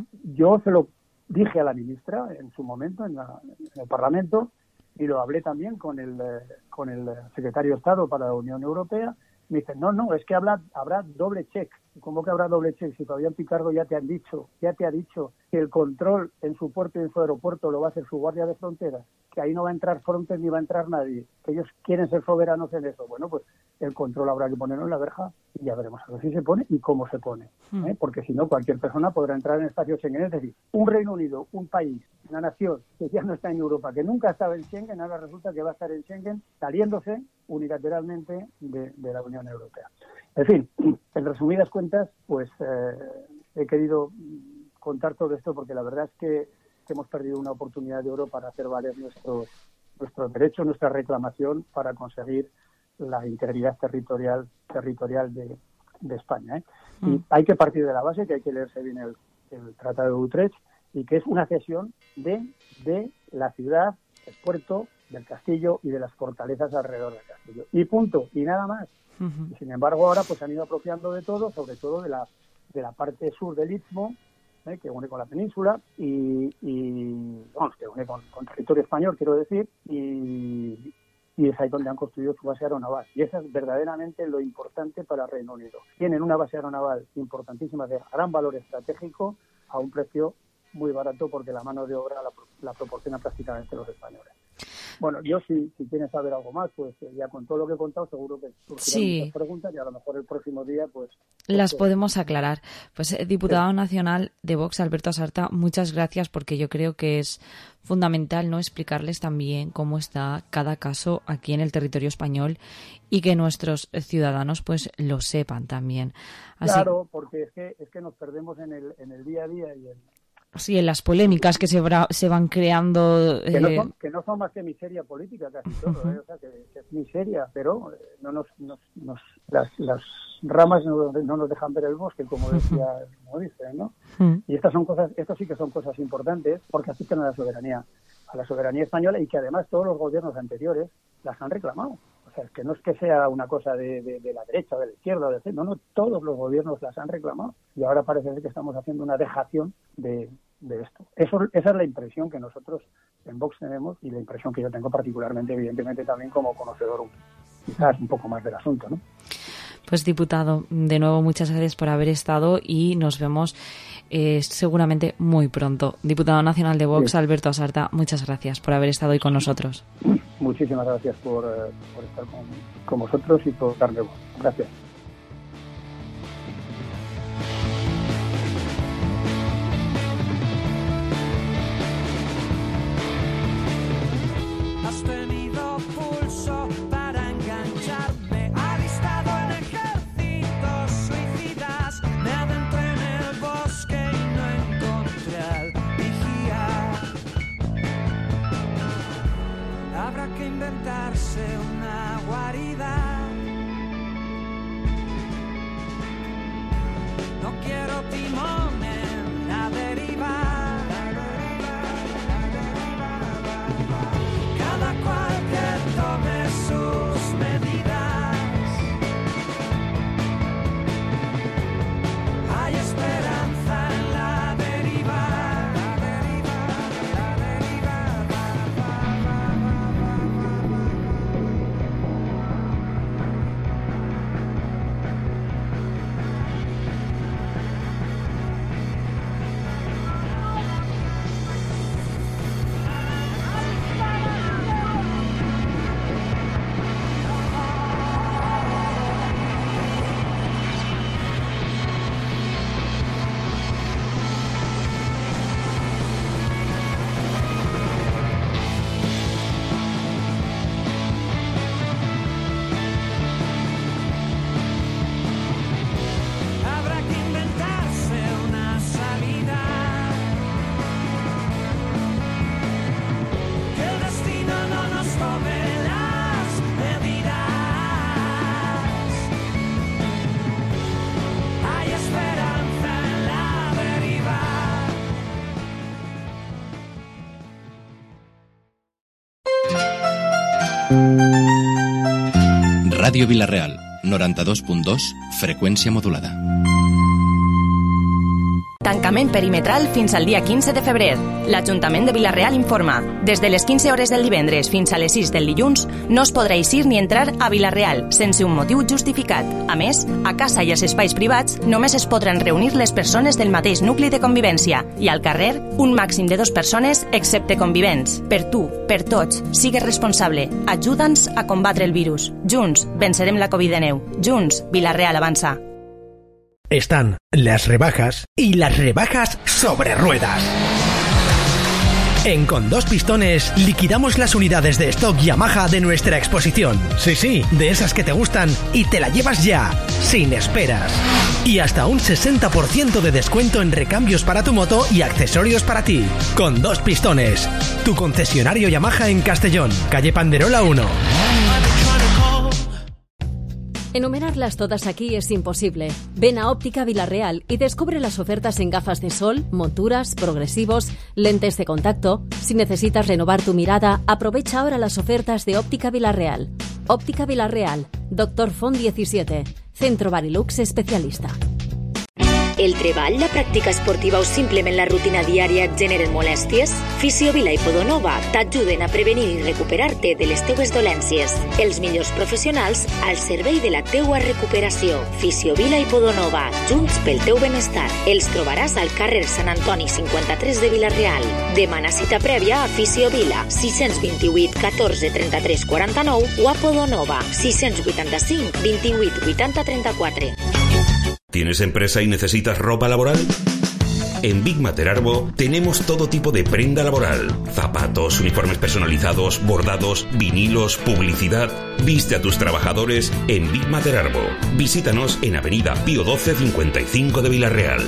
Yo se lo dije a la ministra en su momento en, la, en el Parlamento y lo hablé también con el con el secretario de Estado para la Unión Europea. Me dicen, no, no, es que habrá, habrá doble check. ¿Cómo que habrá doble check? Si Fabián Picardo ya te han dicho, ya te ha dicho que el control en su puerto y en su aeropuerto lo va a hacer su guardia de fronteras, que ahí no va a entrar Frontex ni va a entrar nadie, que ellos quieren ser soberanos en eso. Bueno, pues el control habrá que ponerlo en la verja y ya veremos a ver si se pone y cómo se pone. Mm. ¿eh? Porque si no, cualquier persona podrá entrar en el espacio Schengen. Es decir, un Reino Unido, un país, una nación que ya no está en Europa, que nunca estaba en Schengen, ahora resulta que va a estar en Schengen saliéndose unilateralmente de, de la Unión Europea. En fin, en resumidas cuentas, pues eh, he querido contar todo esto porque la verdad es que, que hemos perdido una oportunidad de oro para hacer valer nuestros, nuestros derechos, nuestra reclamación para conseguir la integridad territorial territorial de, de España. ¿eh? Mm. Y hay que partir de la base que hay que leerse bien el, el Tratado de Utrecht y que es una cesión de, de la ciudad, el puerto, del castillo y de las fortalezas alrededor del castillo. Y punto, y nada más. Uh-huh. Y sin embargo, ahora pues han ido apropiando de todo, sobre todo de la de la parte sur del Istmo, ¿eh? que une con la península, y, y vamos, que une con, con territorio español, quiero decir, y, y es ahí donde han construido su base aeronaval. Y eso es verdaderamente lo importante para Reino Unido. Tienen una base aeronaval importantísima de gran valor estratégico a un precio muy barato porque la mano de obra la, la proporciona prácticamente los españoles. Bueno, yo si, si tienes saber algo más, pues ya con todo lo que he contado seguro que surgirán sí. muchas preguntas y a lo mejor el próximo día pues... Las pues, podemos aclarar. Pues eh, diputado sí. nacional de Vox, Alberto Asarta, muchas gracias porque yo creo que es fundamental no explicarles también cómo está cada caso aquí en el territorio español y que nuestros ciudadanos pues lo sepan también. Así... Claro, porque es que es que nos perdemos en el en el día a día y en Sí, en las polémicas que se, bra- se van creando... Eh... Que, no son, que no son más que miseria política casi todo, ¿eh? O sea, que, que es miseria, pero no nos, nos, nos las, las ramas no, no nos dejan ver el bosque, como decía, como dicen, ¿no? Y estas son cosas, esto sí que son cosas importantes porque afectan a la soberanía, a la soberanía española y que además todos los gobiernos anteriores las han reclamado. O sea, es que no es que sea una cosa de, de, de la derecha o de la izquierda, o de, no, no, todos los gobiernos las han reclamado y ahora parece ser que estamos haciendo una dejación de, de esto. Eso, esa es la impresión que nosotros en Vox tenemos y la impresión que yo tengo particularmente, evidentemente, también como conocedor quizás un poco más del asunto, ¿no? Pues diputado, de nuevo muchas gracias por haber estado y nos vemos eh, seguramente muy pronto. Diputado nacional de Vox, sí. Alberto Asarta, muchas gracias por haber estado hoy con nosotros. Muchísimas gracias por, eh, por estar con, con vosotros y por darme voz. Gracias. Has tenido pulso para engancharme, alistado en ejércitos suicidas, me adentré en el bosque y no encontré al vigía. Habrá que inventarse una guarida. No quiero timón en la deriva. Cada cual que tome sus medidas. Hay esperanza en la deriva. La deriva, la deriva. Habrá que inventarse una salida. Que el destino no nos tome las medidas. Hay esperanza en la deriva. Ràdio Vila-real, noranta-dos punt dos, freqüència modulada. Tancament perimetral fins al dia quinze de febrer. L'Ajuntament de Vila-real informa. Des de les quinze hores del divendres fins a les sis del dilluns no es podrà eixir ni entrar a Vila-real sense un motiu justificat. A més, a casa i als espais privats només es podran reunir les persones del mateix nucli de convivència i al carrer un màxim de dues persones excepte convivents. Per tu, per tots, sigues responsable. Ajuda'ns a combatre el virus. Junts vencerem la Covid diecinueve. Junts, Vila-real avança. Están las rebajas y las rebajas sobre ruedas. En Con Dos Pistones liquidamos las unidades de stock Yamaha de nuestra exposición. Sí, sí, de esas que te gustan y te la llevas ya, sin esperas. Y hasta un sesenta por ciento de descuento en recambios para tu moto y accesorios para ti. Con Dos Pistones, tu concesionario Yamaha en Castellón, calle Panderola uno. Enumerarlas todas aquí es imposible. Ven a Óptica Vila-real y descubre las ofertas en gafas de sol, monturas, progresivos, lentes de contacto. Si necesitas renovar tu mirada, aprovecha ahora las ofertas de Óptica Vila-real. Óptica Vila-real, Doctor Font diecisiete, Centro Barilux especialista. El treball, la pràctica esportiva o simplement la rutina diària et generen molèsties? Fisiovila i Podonova t'ajuden a prevenir i recuperar-te de les teues dolències. Els millors professionals al servei de la teua recuperació. Fisiovila i Podonova, junts pel teu benestar. Els trobaràs al carrer Sant Antoni cinquanta-tres de Vila-real. Demana cita prèvia a Fisiovila, sis dos vuit, catorze, trenta-tres, quaranta-nou o a Podonova, sis vuitanta-cinc, vint-i-vuit, vuitanta, trenta-quatre. ¿Tienes empresa y necesitas ropa laboral? En Big Mater Arbo tenemos todo tipo de prenda laboral. Zapatos, uniformes personalizados, bordados, vinilos, publicidad. Viste a tus trabajadores en Big Mater Arbo. Visítanos en Avenida Pío doce cincuenta y cinco de Vila-real.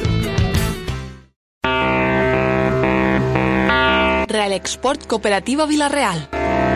Real Export Cooperativa Vila-real.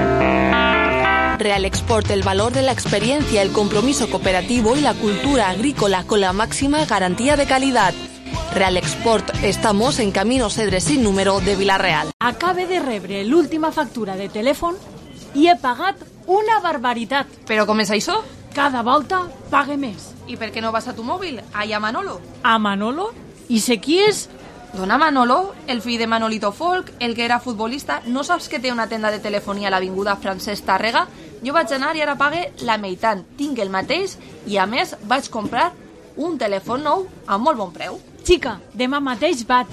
Real Export, el valor de la experiencia, el compromiso cooperativo y la cultura agrícola con la máxima garantía de calidad. Real Export, estamos en Camino Cedre sin número de Vila-real. Acabe de rebre l'última factura de telèfon i he pagat una barbaritat. Però com és això? Cada volta pague més. I per què no vas a tu mòbil? Allà a Manolo. A Manolo? I sé qui és? Dona Manolo, el fill de Manolito Folk, el que era futbolista, no saps que té una tenda de telefonia a l'avinguda Francesc Tàrrega? Jo vaig anar i ara pague la meitat. Tinc el mateix i, a més, vaig comprar un telèfon nou a molt bon preu. Xica, demà mateix vaig.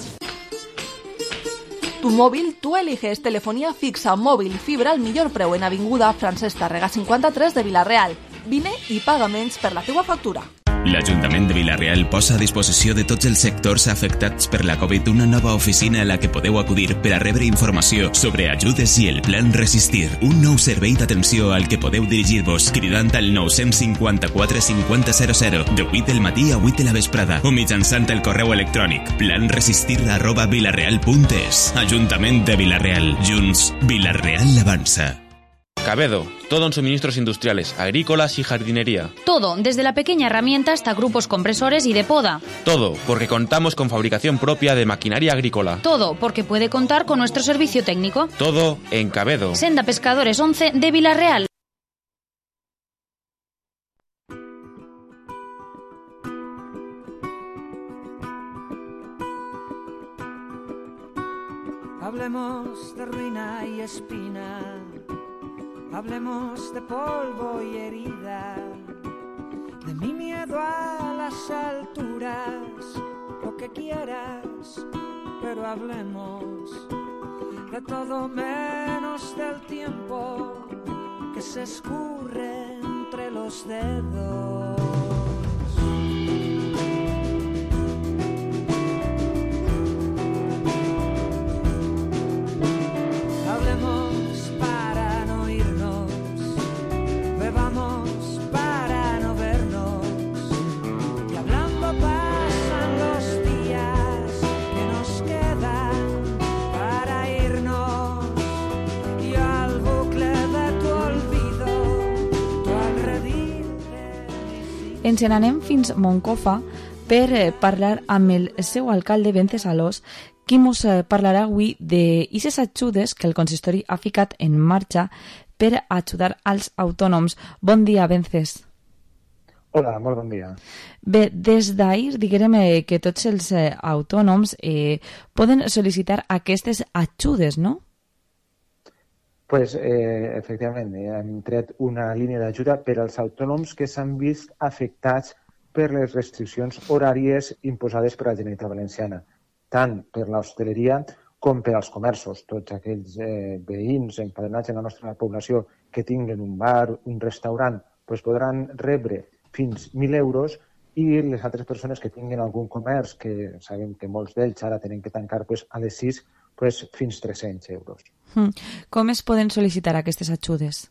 Tu mòbil, tu eliges telefonia fixa, mòbil i fibra al millor preu en avinguda Francesc Tàrrega cinquanta-tres de Vila-real. Vine i paga menys per la teua factura. L'Ajuntament de Vila-real posa a disposició de tots els sectors afectats per la Covid una nova oficina a la que podeu acudir per a rebre informació sobre ajudes i el Plan Resistir, un nou servei d'atenció al que podeu dirigir-vos cridant al nou cinquanta-quatre cinquanta zero zero de vuit del matí a vuit de la vesprada o mitjançant el correu electrònic planresistir arroba vilareal punt es. Ajuntament de Vila-real. Junts, Vila-real avança. Cabedo, todo en suministros industriales, agrícolas y jardinería. Todo, desde la pequeña herramienta hasta grupos compresores y de poda. Todo, porque contamos con fabricación propia de maquinaria agrícola. Todo, porque puede contar con nuestro servicio técnico. Todo en Cabedo. Senda Pescadores once de Vila-real. Hablemos de ruina y espina. Hablemos de polvo y herida, de mi miedo a las alturas, lo que quieras, pero hablemos de todo menos del tiempo que se escurre entre los dedos. Hablemos para no vernos y hablando pasan los días que nos quedan para irnos y al bucle de tu olvido, tu agredir de... Ens n'anem fins Moncofa per eh, parlar amb el seu alcalde Vencesalós, qui mos eh, parlarà avui d'aquestes ajudes que el consistori ha ficat en marxa per ajudar als autònoms. Bon dia, Vences. Hola, molt bon dia. Bé, des d'ahir diguem que tots els eh, autònoms eh, poden sol·licitar aquestes ajudes, no? Pues, eh, efectivament, eh, hem tret una línia d'ajuda per als autònoms que s'han vist afectats per les restriccions horàries imposades per la Generalitat Valenciana, tant per l'hostaleria com per als comerços. Tots aquells eh, veïns empadronats en la nostra població que tinguen un bar, un restaurant, pues podran rebre fins mil euros i les altres persones que tinguen algun comerç, que sabem que molts d'ells ara tenen que tancar pues, a les sis, pues, fins tres-cents euros. Mm. Com es poden sol·licitar aquestes ajudes?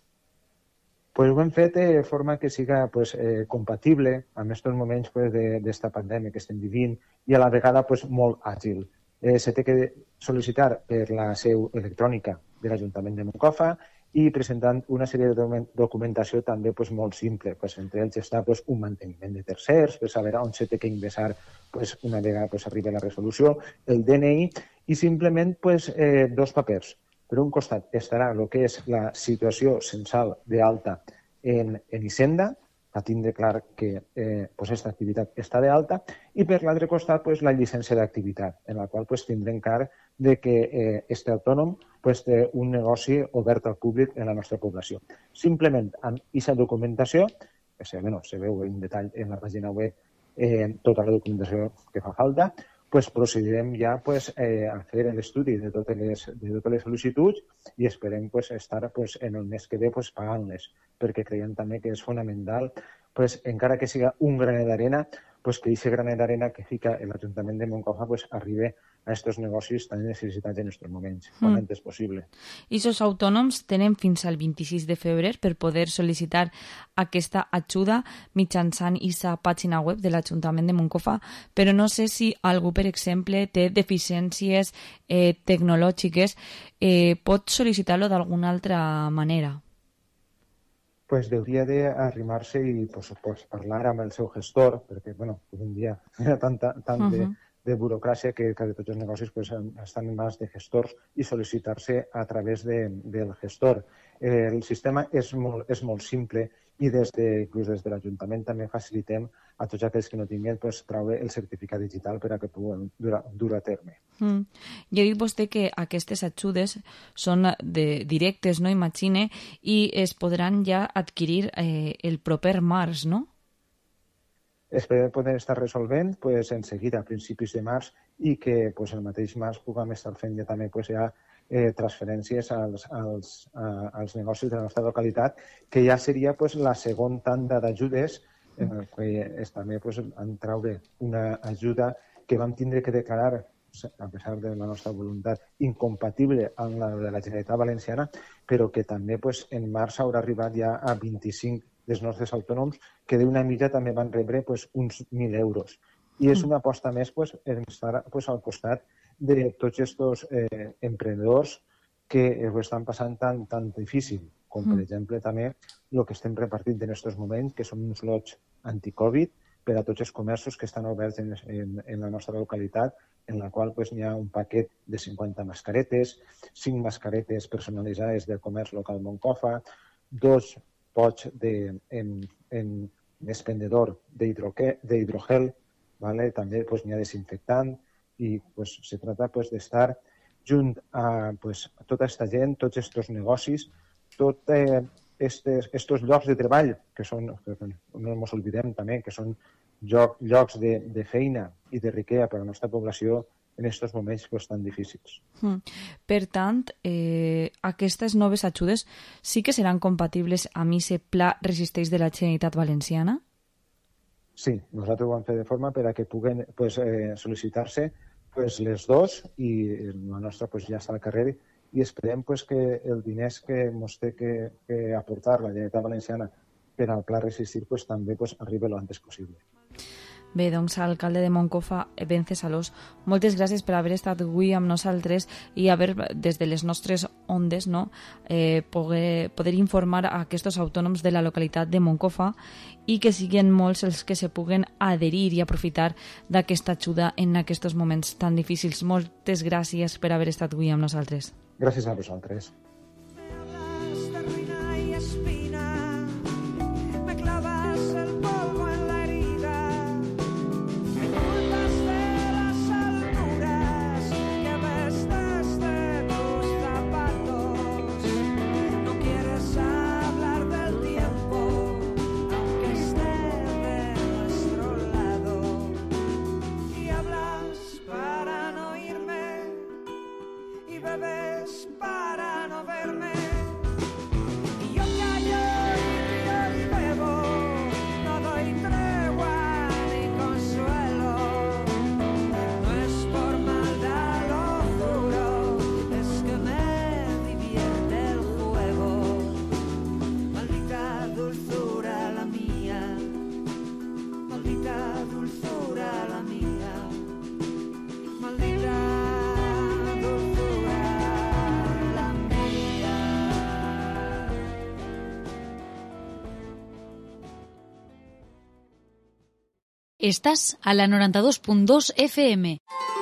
Pues ho hem fet de forma que siga pues, eh, compatible amb aquests moments pues, d'esta pandèmia que estem vivint i a la vegada pues, molt àgil. Eh, se té que sol·licitar per la seu electrònica de l'Ajuntament de Moncofa i presentant una sèrie de documentació també pues, molt simple. Pues, entre ells està pues, un manteniment de tercers, per saber on se té que ingressar pues, una vegada pues, arribi la resolució, el D N I i simplement pues, eh, dos papers. Per un costat estarà el que és la situació censal d'alta en, en Hisenda, a tindre clar que eh, pues, aquesta activitat està d'alta, i per l'altre costat pues, la llicència d'activitat, en la qual pues, tindrem clar de que eh, este autònom pues, té un negoci obert al públic en la nostra població. Simplement amb aquesta documentació, que se, bueno, se veu en detall en la pàgina web eh, tota la documentació que fa falta, pues, procedirem ja pues, eh, a fer l'estudi de totes les, de totes les sol·licituds i esperem pues, estar pues, en el mes que ve pues, pagant-les, perquè creiem també que és fonamental, pues, encara que siga un granet d'arena, pues, que aquest granet d'arena que fica l'Ajuntament de Moncofa pues, arribi a aquests negocis tan necessitats en aquests moments, quan mm. antes possible. I els autònoms tenen fins al vint-i-sis de febrer per poder sol·licitar aquesta ajuda mitjançant aquesta pàgina web de l'Ajuntament de Moncofa, però no sé si algú, per exemple, té deficiències eh, tecnològiques, eh, pot sol·licitar-lo d'alguna altra manera. Pues hauria d'arrimar-se i pues, pues, parlar amb el seu gestor, perquè bueno, avui en dia hi ha tanta, tant de, uh-huh. de burocràcia que, que de tots els negocis pues, estan en mans de gestors i sol·licitar-se a través de, del gestor. Eh, el sistema és molt, és molt simple i des de, inclús des de l'Ajuntament també facilitem a tots aquells que no tinguin pues, treure el certificat digital per a que puguem dur, dur a terme. Mm. I ha dit vostè que aquestes ajudes són de, directes, no, imagine, i es podran ja adquirir eh, el proper març, no? Esperem poder estar resolvent pues, en seguida, a principis de març, i que pues, el mateix març puguem estar fent ja també pues, ja, eh, transferències als, als, a, als negocis de la nostra localitat, que ja seria pues, la segona tanda d'ajudes en el que és també pues, en traure una ajuda que vam tindre que declarar, a pesar de la nostra voluntat, incompatible amb la de la Generalitat Valenciana, però que també pues, en març haurà arribat ja a vint-i-cinc dels nostres autònoms, que d'una mitja també van rebre pues, uns mil euros. I és una aposta més pues, en estar pues, al costat de tots aquests eh, emprenedors que ho estan passant tan, tan difícil, com per exemple també el que estem repartint en aquests moments, que són uns lots anti-Covid per a tots els comerços que estan oberts en, en, en la nostra localitat, en la qual pues, hi ha un paquet de cinquanta mascaretes, cinc mascaretes personalitzades del comerç local Moncofa, dos pots de, en, en expendedor d'hidrogel, ¿vale? També pues, n'hi ha desinfectant i pues, se trata pues, d'estar junt a pues, tota aquesta gent, tots aquests negocis, tots eh, estos, estos llocs de treball, que són, que no ens oblidem també, que són lloc, llocs de, de feina i de riquesa per a la nostra població en aquests moments pues, tan difícils. Mm. Per tant, eh, aquestes noves ajudes sí que seran compatibles amb aquest pla Resisteix de la Generalitat Valenciana? Sí, nosaltres ho vam fer de forma per a que puguen pues, eh, sol·licitar-se pues, les dos i la nostra pues, ja està al carrer i esperem pues, que el diners que ens té que, que aportar la Generalitat Valenciana per al pla Resistir pues, també pues, arribi lo antes possible. Bé, doncs, alcalde de Moncofa, Vence Salós, moltes gràcies per haver estat avui amb nosaltres i haver, des de les nostres ondes, no, eh, poder, poder informar a aquests autònoms de la localitat de Moncofa i que siguin molts els que se puguen adherir i aprofitar d'aquesta ajuda en aquests moments tan difícils. Moltes gràcies per haver estat avui amb nosaltres. Gràcies a vosaltres. Estás a la noventa y dos punto dos F M.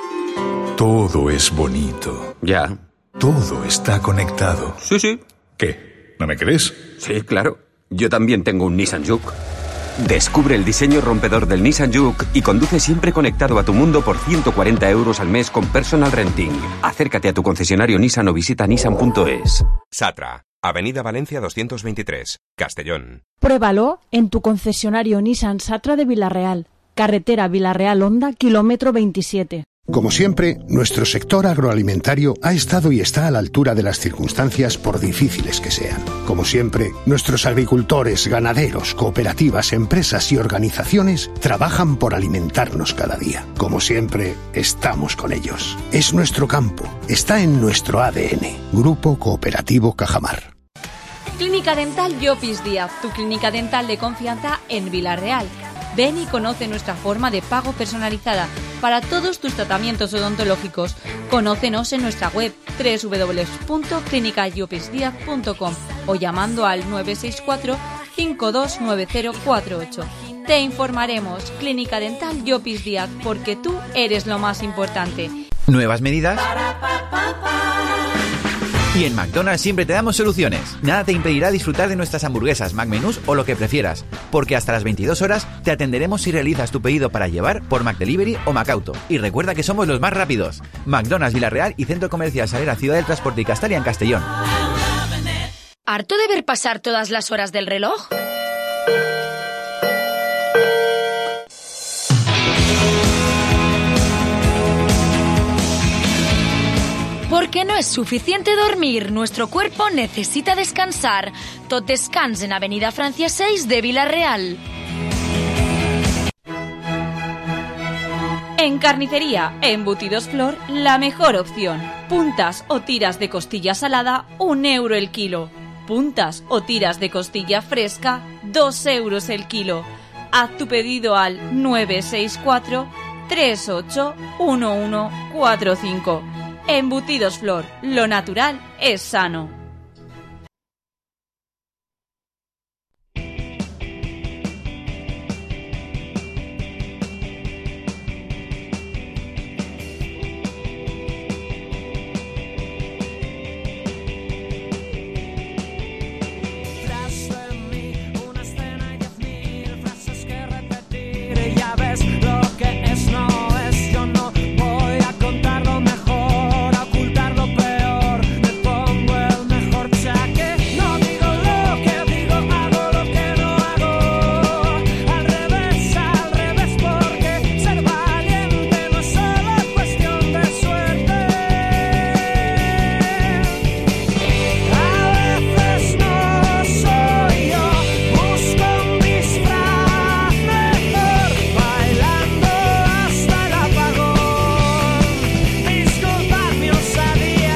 Todo es bonito. Ya. Todo está conectado. Sí, sí. ¿Qué? ¿No me crees? Sí, claro. Yo también tengo un Nissan Juke. Descubre el diseño rompedor del Nissan Juke y conduce siempre conectado a tu mundo por ciento cuarenta euros al mes con personal renting. Acércate a tu concesionario Nissan o visita nissan punto es. Satra, Avenida Valencia doscientos veintitrés, Castellón. Pruébalo en tu concesionario Nissan Satra de Villarreal. Carretera Villarreal-Honda, kilómetro veintisiete. Como siempre, nuestro sector agroalimentario ha estado y está a la altura de las circunstancias por difíciles que sean. Como siempre, nuestros agricultores, ganaderos, cooperativas, empresas y organizaciones trabajan por alimentarnos cada día. Como siempre, estamos con ellos. Es nuestro campo, está en nuestro A D N. Grupo Cooperativo Cajamar. Clínica Dental Llopis Díaz, tu clínica dental de confianza en Villarreal. Ven y conoce nuestra forma de pago personalizada para todos tus tratamientos odontológicos. Conócenos en nuestra web doble u doble u doble u punto clínica llopis díaz punto com o llamando al nueve seis cuatro, cinco dos nueve cero cuatro ocho. Te informaremos. Clínica Dental Llopis Díaz, porque tú eres lo más importante. Nuevas medidas. Y en McDonald's siempre te damos soluciones. Nada te impedirá disfrutar de nuestras hamburguesas, McMenús o lo que prefieras, porque hasta las veintidós horas te atenderemos si realizas tu pedido para llevar por McDelivery o McAuto. Y recuerda que somos los más rápidos. McDonald's Villarreal y Centro Comercial Salera Ciudad del Transporte y Castalia en Castellón. ¿Harto de ver pasar todas las horas del reloj? Porque no es suficiente dormir, nuestro cuerpo necesita descansar. Tot descans en Avenida Francia seis de Villarreal. En Carnicería Embutidos Flor, la mejor opción. Puntas o tiras de costilla salada, un euro el kilo. Puntas o tiras de costilla fresca, dos euros el kilo. Haz tu pedido al nueve seis cuatro, tres ocho uno uno cuatro cinco. Embutidos Flor, lo natural es sano. Ya ves lo que es, no es. Yo no voy a contar lo mejor, a ocultar lo peor. Me pongo el mejor chaque. No digo lo que digo, hago lo que no hago. Al revés, al revés, porque ser valiente no es solo cuestión de suerte. A veces no soy yo, busco un disfraz mejor. Bailando hasta el apagón, disculpad mi osadía.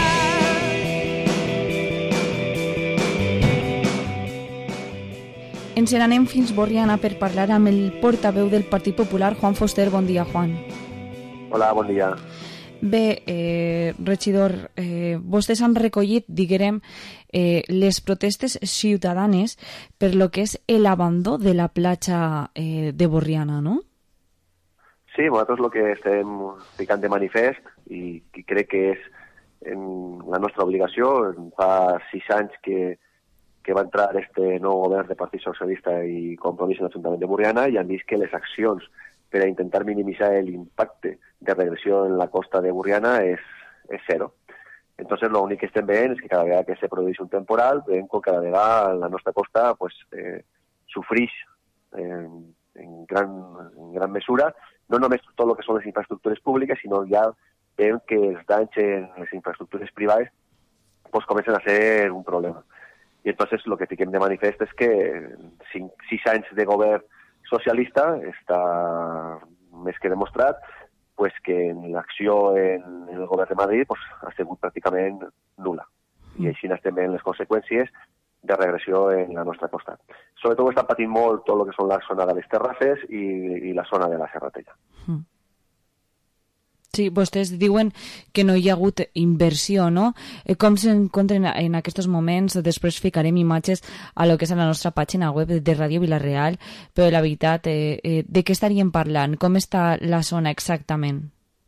Ens n'anem fins Borriana per parlar amb el portaveu del Partit Popular, Juan Fuster. Bon dia, Juan. Hola, bon dia. Bé, eh, regidor, eh, vostès han recollit, diguem, eh, les protestes ciutadanes per lo que és l'abandó de la platja eh, de Borriana, no? Sí, nosaltres el que estem ficant de manifest i, i crec que és en la nostra obligació. Fa sis anys que, que va entrar este nou govern de Partit Socialista i Compromís en l'Ajuntament de Borriana i han vist que les accions per a intentar minimitzar l'impacte de regressió en la costa de Borriana és, és zero. Entonces, lo únic que estem veient és que cada vegada que se produeix un temporal, veiem que cada vegada la nostra costa pues, eh, sofrix en, en, gran, en gran mesura, no només tot el que són les infraestructures públiques, sinó ja veiem que els danys en les infraestructures privades pues, comencen a ser un problema. I entonces lo que fiquem de manifest és que cinc, sis anys de govern socialista està més que demostrat pues, que l'acció en, en el govern de Madrid pues, ha sigut pràcticament nul·la. I així estem veient les conseqüències de regressió en la nostra costa. Sobretot estan patint molt tot el que són la zona de les terrasses i, i la zona de la Serratella. Mm. Sí, vostès diuen que no hi ha hagut inversió, no? Eh, com s'encontren en aquests moments? Després ficarem imatges a lo que és a la nostra pàgina web de Ràdio Villarreal, però la veritat, eh, eh, de què estaríem parlant? Com està la zona exactament?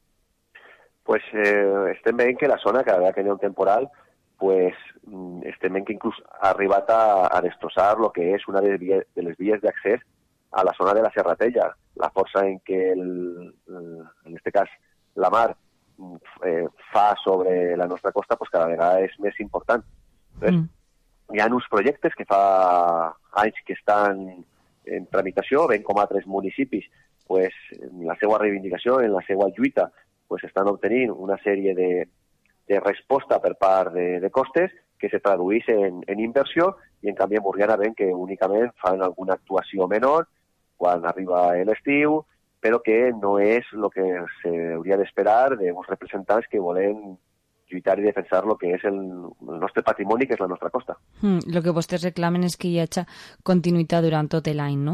Pues eh, estem veient que la zona, cada vegada que hi ha un temporal, pues estem veient que inclús ha arribat a, a destrossar el que és una de, vies, de les vies d'accés a la zona de la Serratella. La força en què, el, el, en aquest cas, la mar eh, fa sobre la nostra costa pues cada vegada és més important. Entonces, mm. hi ha uns projectes que fa anys que estan en tramitació, ben com altres municipis, pues, en la seva reivindicació, en la seva lluita, pues, estan obtenint una sèrie de, de resposta per part de, de costes que se traduís en, en inversió i en canvi en Borriana ven que únicament fan alguna actuació menor quan arriba l'estiu, però que no és el que s'hauria d'esperar d'uns representants que volen lluitar i defensar el que és el, el nostre patrimoni, que és la nostra costa. Mm, lo que vostès reclamen és que hi hagi continuïtat durant tot l'any, no?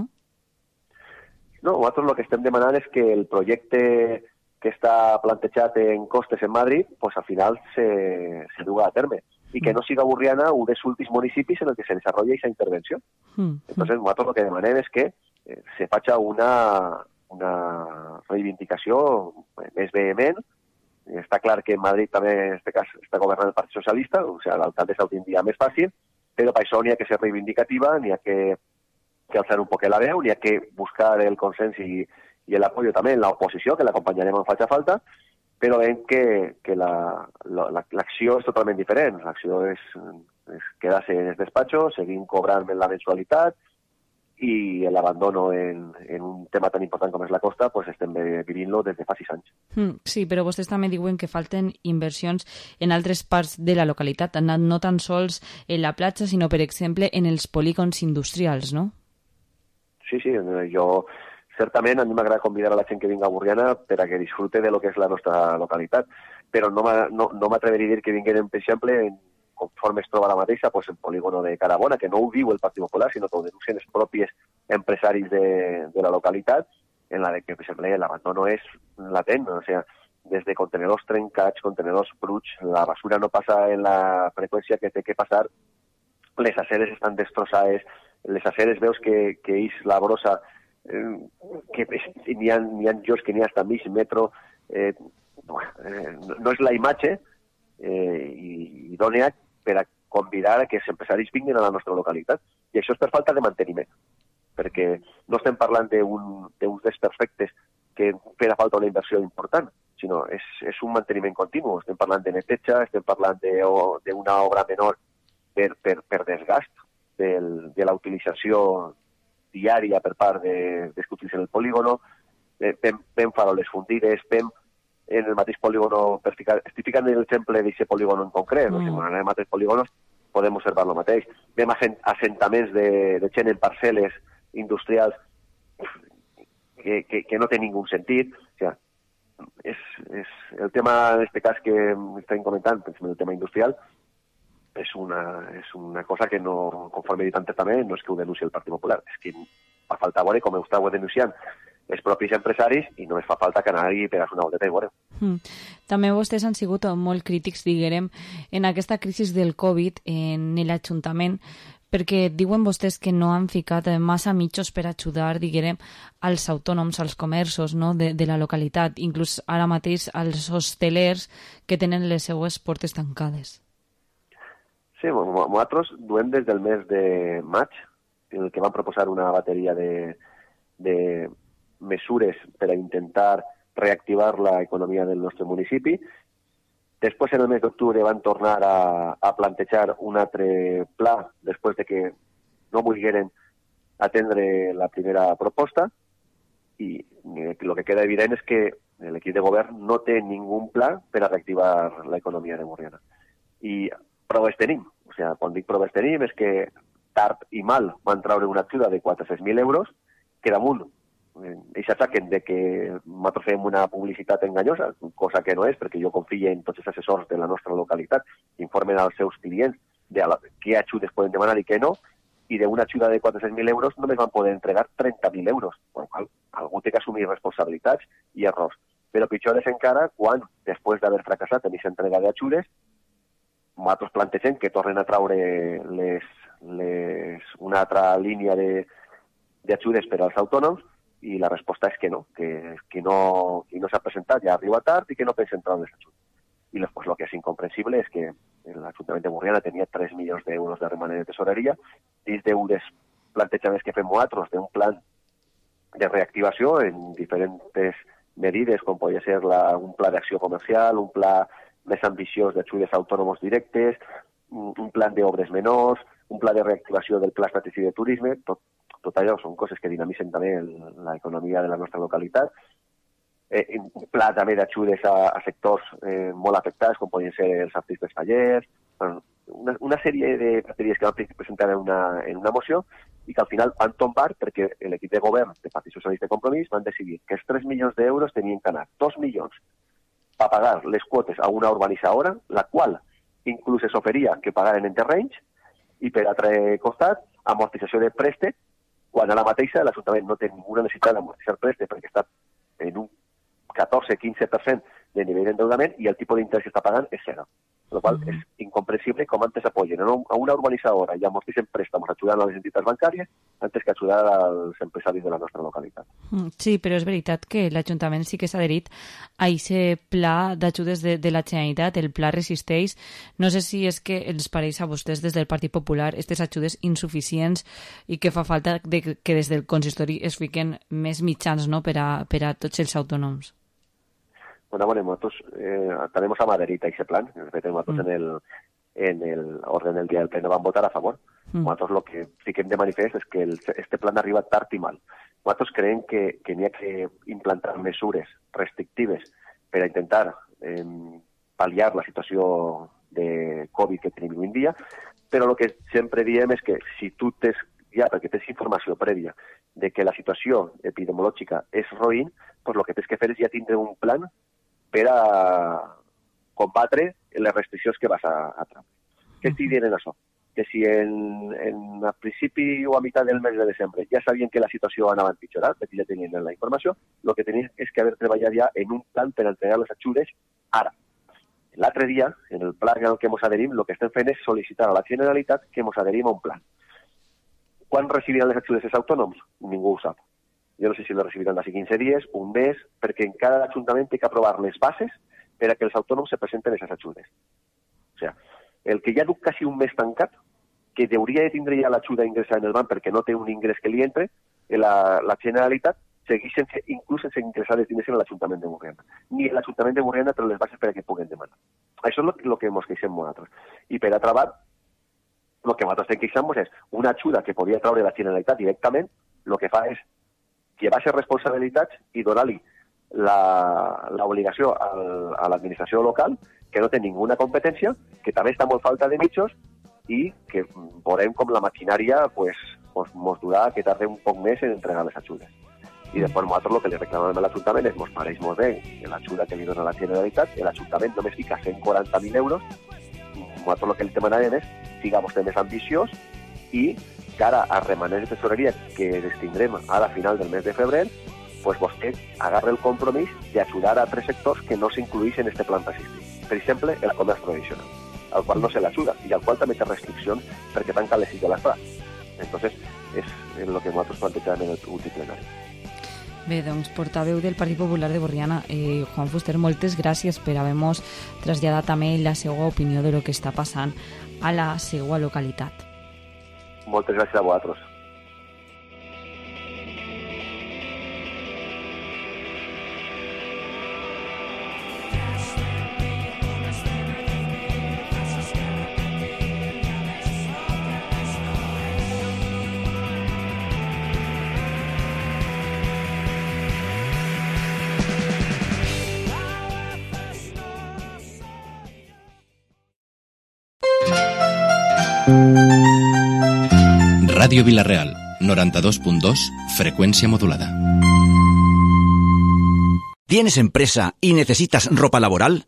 No, nosaltres el que estem demanant és que el projecte que està plantejat en costes en Madrid, pues al final se, se duga a terme i que no siga Borriana un dels últims municipis en el que se desarrolla aquesta intervenció. Mm. Entonces, nosaltres el que demanem és que eh, se faci una... una reivindicació més vehement està clar que Madrid també, en aquest cas, està governant el Partit Socialista, o sigui, l'alcaldessa ho tindria més fàcil, però per això n'hi ha que ser reivindicativa, n'hi ha que, que alçar un poc la veu, n'hi ha que buscar el consens i, i l'apoyo també en l'oposició, que l'acompanyarem en faci falta, però veiem que, que l'acció la, la, és totalment diferent. L'acció és, és quedar-se en el despatxo, seguint cobrant la mensualitat, i l'abandono en, en un tema tan important com és la costa, pues estem vivint-lo des de fa sis anys. Mm, sí, però vostès també diuen que falten inversions en altres parts de la localitat, no tan sols en la platja, sinó, per exemple, en els polígons industrials, no? Sí, sí, jo... Certament, a mi m'agrada convidar a la gent que vinga a Borriana per a que disfrute de lo que és la nostra localitat, però no m'atreveria no, no a dir que vinguin, per exemple, en, conforme es troba la mateixa, pues, en polígono de Carabona, que no ho diu el Partit Popular, sinó que ho denuncien els propis empresaris de, de la localitat, en la de que, per exemple, l'abandono és latent, o sigui, des de contenedors trencats, contenedors bruts, la basura no passa en la freqüència que té que passar, les aceres estan destrossades, les aceres veus que, que és la brossa, eh, que n'hi ha, ha llocs que n'hi ha hasta mig metro, eh, no, eh, no és la imatge eh, i idònea per a convidar a que els empresaris vinguin a la nostra localitat. I això és per falta de manteniment, perquè no estem parlant d'uns desperfectes que farà falta una inversió important, sinó és, és un manteniment continu. Estem parlant de neteja, estem parlant d'una obra menor per, per, per desgast del, de la utilització diària per part de, dels que utilitzen el polígono, eh, fem, fem faroles fundides, fem en el mateix polígono, per ficar, estic ficant l'exemple d'aquest polígono en concret, mm. no? Si anem a altres polígonos podem observar el mateix. Fem assentaments de, de gent en parcel·les industrials que, que, que no té ningú sentit. O sigui, és, és el tema, en aquest cas que estem comentant, el tema industrial, és una, és una cosa que no, conforme he dit antes també, no és que ho denuncia el Partit Popular, és que fa falta veure com ho estàu denunciant els propis empresaris i només fa falta que anar-hi per a una volteta i veure. Mm. També vostès han sigut molt crítics, diguem, en aquesta crisi del Covid en l'Ajuntament, perquè diuen vostès que no han ficat massa mitjos per ajudar, diguem, als autònoms, als comerços, no?, de, de la localitat, inclús ara mateix als hostelers que tenen les seues portes tancades. Sí, nosaltres duem des del mes de maig, en el que vam proposar una bateria de, de mesures per a intentar reactivar la economia del nostre municipi. Després, en el mes d'octubre, van tornar a, a plantejar un altre pla, després de que no volgueren atendre la primera proposta, i el que queda evident és que l'equip de govern no té ningú pla per a reactivar l'economia de Borriana. I proves tenim. O sigui, quan dic proves tenim és que tard i mal van treure una ajuda de quatre-cents mil euros, que damunt ells ataquen de que nosaltres fem una publicitat enganyosa, cosa que no és, perquè jo confio en tots els assessors de la nostra localitat, que informen als seus clients de la, què ajudes poden demanar i què no, i d'una ajuda de quatre-cents mil euros només van poder entregar trenta mil euros. Bueno, algú té que assumir responsabilitats i errors. Però pitjor és encara quan, després d'haver fracassat en aquesta entrega d'ajudes, nosaltres plantegem que tornen a traure les, les, una altra línia d'ajudes per als autònoms i la resposta és que no, que qui no, qui no s'ha presentat ja arriba tard i que no pensa entrar en les ajudes. I després el que és incomprensible és que l'Ajuntament de Borriana tenia tres milions d'euros de remanent de tesoreria dins d'un dels plantejaments que fem nosaltres d'un plan de reactivació en diferents medides, com podria ser la, un pla d'acció comercial, un pla més ambiciós d'ajudes a autònoms directes, un plan d'obres menors, un pla de reactivació del pla estratègic de turisme, tot, tot allò són coses que dinamitzen també l'economia de la nostra localitat. Eh, un pla també d'ajudes a, a sectors eh, molt afectats, com podien ser els artistes tallers, bueno, una, una sèrie de bateries que van presentar en una, en una moció i que al final van tombar perquè l'equip de govern de Partit Socialista i Compromís van decidir que els tres milions d'euros tenien que anar dos milions a pagar les quotes a una urbanitzadora, la qual inclús es oferia que pagaren en terrenys, i per altre costat, amortització de préstec, quan a la mateixa l'Ajuntament no té ninguna necessitat d'amortitzar préstec perquè està en un catorze a quinze per cent de nivell d'endeudament i el tipus d'interès que està pagant és zero. Lo qual Uh-huh. és incomprensible com antes apoyen a una urbanitzadora i amortitzen préstamos ajudant a les entitats bancàries antes que ajudar als empresaris de la nostra localitat. Sí, però és veritat que l'Ajuntament sí que s'ha adherit a aquest pla d'ajudes de, de la Generalitat, el pla Resisteix. No sé si és que els pareix a vostès des del Partit Popular aquestes ajudes insuficients i que fa falta de que, que des del consistori es fiquen més mitjans, no?, per a, per a tots els autònoms. Bueno, bueno, nosotros eh, tenemos a Madrid ese plan, nosotros mm. en el en el orden del día del pleno van a votar a favor. Mm. Nosotros lo que sí que de manifiesto es que el, este plan arriba tard i mal. Nosotros creen que, que n'hi ha que implantar mesures restrictives per a intentar eh, pal·liar la situació de Covid que tenim avui en dia, però el que sempre diem és que si tu tens, ja perquè tens informació prèvia de que la situació epidemiològica és roïn, pues el que tens que fer és ja tindre un plan per a combatre les restriccions que vas a, a treure. Què estic dient en això? Que si en, en a principi o a meitat del mes de desembre ja sabien que la situació anava a empitjorar, perquè ja tenien la informació, el que tenien és que haver treballat ja en un plan per entregar les ajudes ara. L'altre dia, en el pla en el que ens adherim, el que estem fent és sol·licitar a la Generalitat que ens adherim a un plan. Quan recibiran les ajudes els autònoms? Ningú ho sap. Jo no sé si les recibiran d'aquí quinze dies, un mes, perquè en cada ajuntament té que aprovar les bases per a que els autònoms se presenten aquestes ajudes. O sigui, el que ja du quasi un mes tancat, que hauria de tindre ja l'ajuda ingressada en el banc perquè no té un ingrés que li entre, la, la Generalitat segueix sense, inclús sense ingressar els diners en l'Ajuntament de Borriana. Ni l'Ajuntament de Borriana té les bases per a que puguen demanar. Això és el que ens queixem nosaltres. I per altra banda, el que nosaltres estem queixant és una ajuda que podia treure la Generalitat directament, el que fa és llevar-se responsabilitats i donar-li l'obligació a l'administració local, que no té ninguna competència, que també està molt falta de mitjos i que veurem com la maquinària pues, pues, mos durà que tarda un poc més en entregar les ajudes. I després nosaltres el que li reclamem a l'Ajuntament és mos pareix molt bé l'ajuda que li dona la Generalitat, l'Ajuntament només fica cent quaranta mil euros, nosaltres el que li demanarem és siga vostè més ambiciós i cara a remanent de tesoreria que destindrem a la final del mes de febrer, pues vostè agarra el compromís d'ajudar a altres sectors que no s'incluïssin en aquest plan Resistir. Per exemple, el comerç tradicional, al qual no se l'ajuda i al qual també té restriccions perquè tanca les sis de l'estat. Entonces, és el que nosaltres plantejàvem en el últim plenari. Bé, doncs, portaveu del Partit Popular de Borriana, eh, Juan Fuster, moltes gràcies per haver-nos traslladat també la seva opinió de lo que està passant a la seva localitat. Moltes gràcies a vosaltres. Radio Vila-real, noranta-dos punt dos, frecuencia modulada. ¿Tienes empresa y necesitas ropa laboral?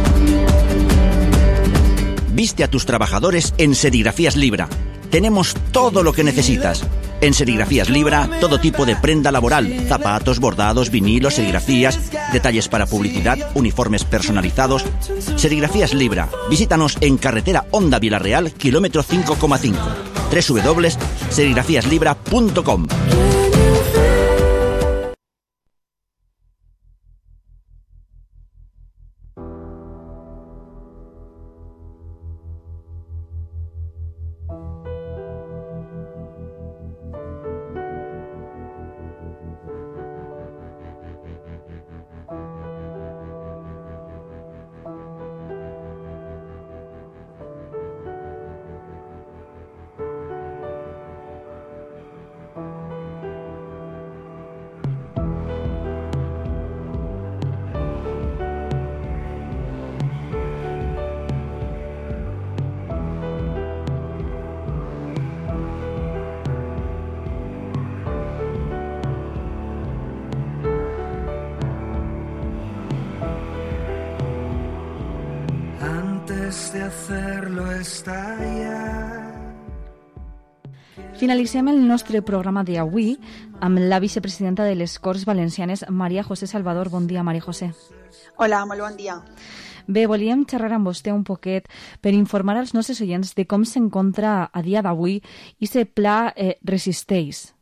Viste a tus trabajadores en Serigrafías Libra. Tenemos todo lo que necesitas. En Serigrafías Libra, todo tipo de prenda laboral, zapatos, bordados, vinilos, serigrafías, detalles para publicidad, uniformes personalizados. Serigrafías Libra. Visítanos en carretera Honda Vila-real, kilómetro cinco coma cinco. doble u doble u doble u punto serigrafías libra punto com. Finalitzem el nostre programa d'avui amb la vicepresidenta de les Corts Valencianes, Maria José Salvador. Bon dia, Maria José. Hola, molt bon dia. Bé, volíem xerrar amb vostè un poquet per informar als nostres oients de com s'encontra a dia d'avui i se pla eh, Resisteix.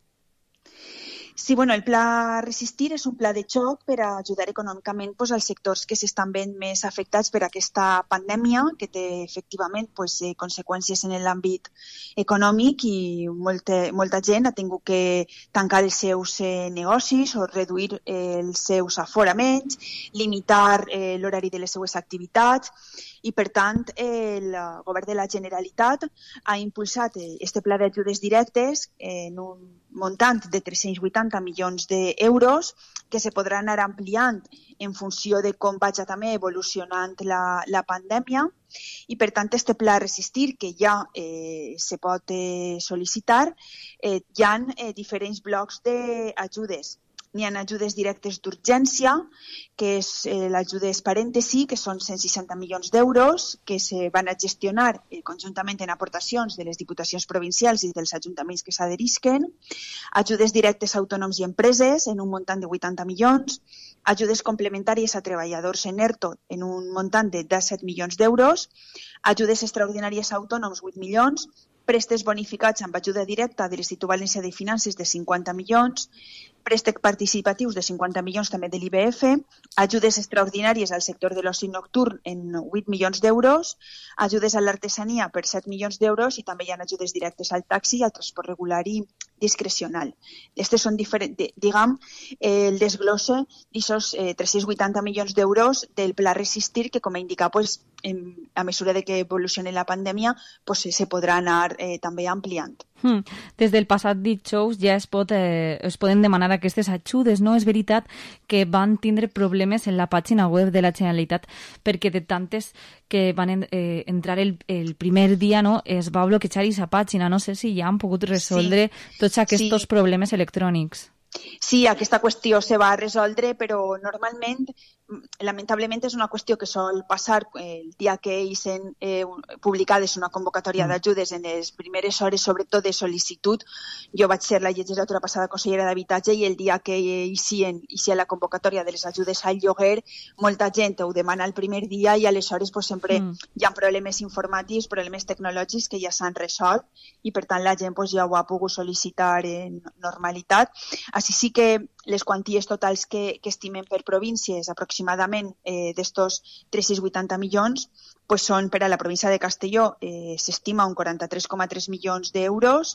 Sí, bueno, el pla Resistir és un pla de xoc per a ajudar econòmicament pues, als sectors que s'estan veient més afectats per aquesta pandèmia, que té efectivament pues, eh, conseqüències en l'àmbit econòmic i molta, molta gent ha tingut que tancar els seus eh, negocis o reduir eh, els seus aforaments, limitar eh, l'horari de les seues activitats i, per tant, eh, el govern de la Generalitat ha impulsat aquest pla d'ajudes directes en un muntant de tres-cents vuitanta milions d'euros que se podrà anar ampliant en funció de com vagi també evolucionant la, la pandèmia i, per tant, este pla Resistir, que ja eh, se pot eh, sol·licitar, eh, hi ha eh, diferents blocs d'ajudes. N'hi ha ajudes directes d'urgència, que és eh, l'ajudes parèntesi, que són cent seixanta milions d'euros, que se van a gestionar eh, conjuntament en aportacions de les diputacions provincials i dels ajuntaments que s'adherisquen, ajudes directes a autònoms i empreses en un muntant de vuitanta milions, ajudes complementàries a treballadors en ERTO en un muntant de disset milions d'euros, ajudes extraordinàries a autònoms vuit milions, préstecs bonificats amb ajuda directa de l'Institut Valencià de Finances de cinquanta milions, préstecs participatius de cinquanta milions també de l'I B F, ajudes extraordinàries al sector de l'oci nocturn en vuit milions d'euros, ajudes a l'artesania per set milions d'euros i també hi ha ajudes directes al taxi i al transport regular i discrecional. Aquestes són diferents, diguem, eh, el desglosse d'aquests eh, tres-cents vuitanta milions d'euros del pla Resistir, que com he indicat, pues, en, a mesura de que evolucioni la pandèmia, pues, se podrà anar eh, també ampliant. Hmm. Des del passat dijous ja es, pot, eh, es poden demanar aquestes ajudes, no? És veritat que van tindre problemes en la pàgina web de la Generalitat perquè de tantes que van en, eh, entrar el, el primer dia, no, es va bloquejar aquesta pàgina. No sé si ja han pogut resoldre sí. tots aquests sí. problemes electrònics. Sí, aquesta qüestió se va resoldre, però normalment, lamentablement, és una qüestió que sol passar el dia que eixen eh, publicades una convocatòria mm. d'ajudes en les primeres hores, sobretot de sol·licitud. Jo vaig ser la legislatura passada consellera d'Habitatge i el dia que eixien, eixia la convocatòria de les ajudes al lloguer, molta gent ho demana el primer dia i aleshores pues, sempre mm. hi ha problemes informàtics, problemes tecnològics que ja s'han resolt i, per tant, la gent pues, ja ho ha pogut sol·licitar en normalitat. Així sí que les quanties totals que, que estimem per províncies, aproximadament eh, d'estos tres-cents vuitanta milions, pues són per a la província de Castelló, eh, s'estima un quaranta-tres coma tres milions d'euros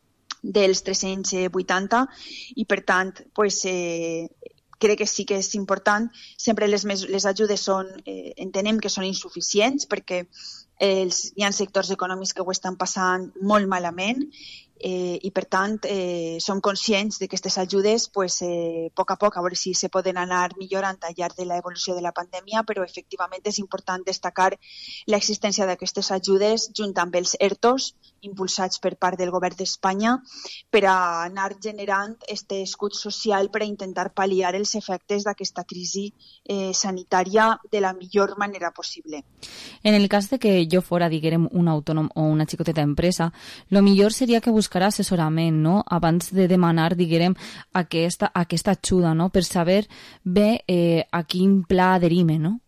dels tres-cents vuitanta i, per tant, pues, eh, crec que sí que és important. Sempre les, les ajudes són, eh, entenem que són insuficients perquè els, hi ha sectors econòmics que ho estan passant molt malament Eh, i, per tant, eh, som conscients de que aquestes ajudes, pues, eh, a poc a poc, a veure si se poden anar millorant al llarg de l'evolució de la pandèmia, però efectivament és important destacar l'existència d'aquestes ajudes junt amb els ERTOs impulsats per part del govern d'Espanya per a anar generant aquest escut social per a intentar pal·liar els efectes d'aquesta crisi eh, sanitària de la millor manera possible. En el cas de que jo fora, diguem, un autònom o una xicoteta empresa, lo millor seria que buscar assessorament, no?, abans de demanar, diguem, aquesta, aquesta ajuda, no?, per saber bé eh, a quin pla adherim, no?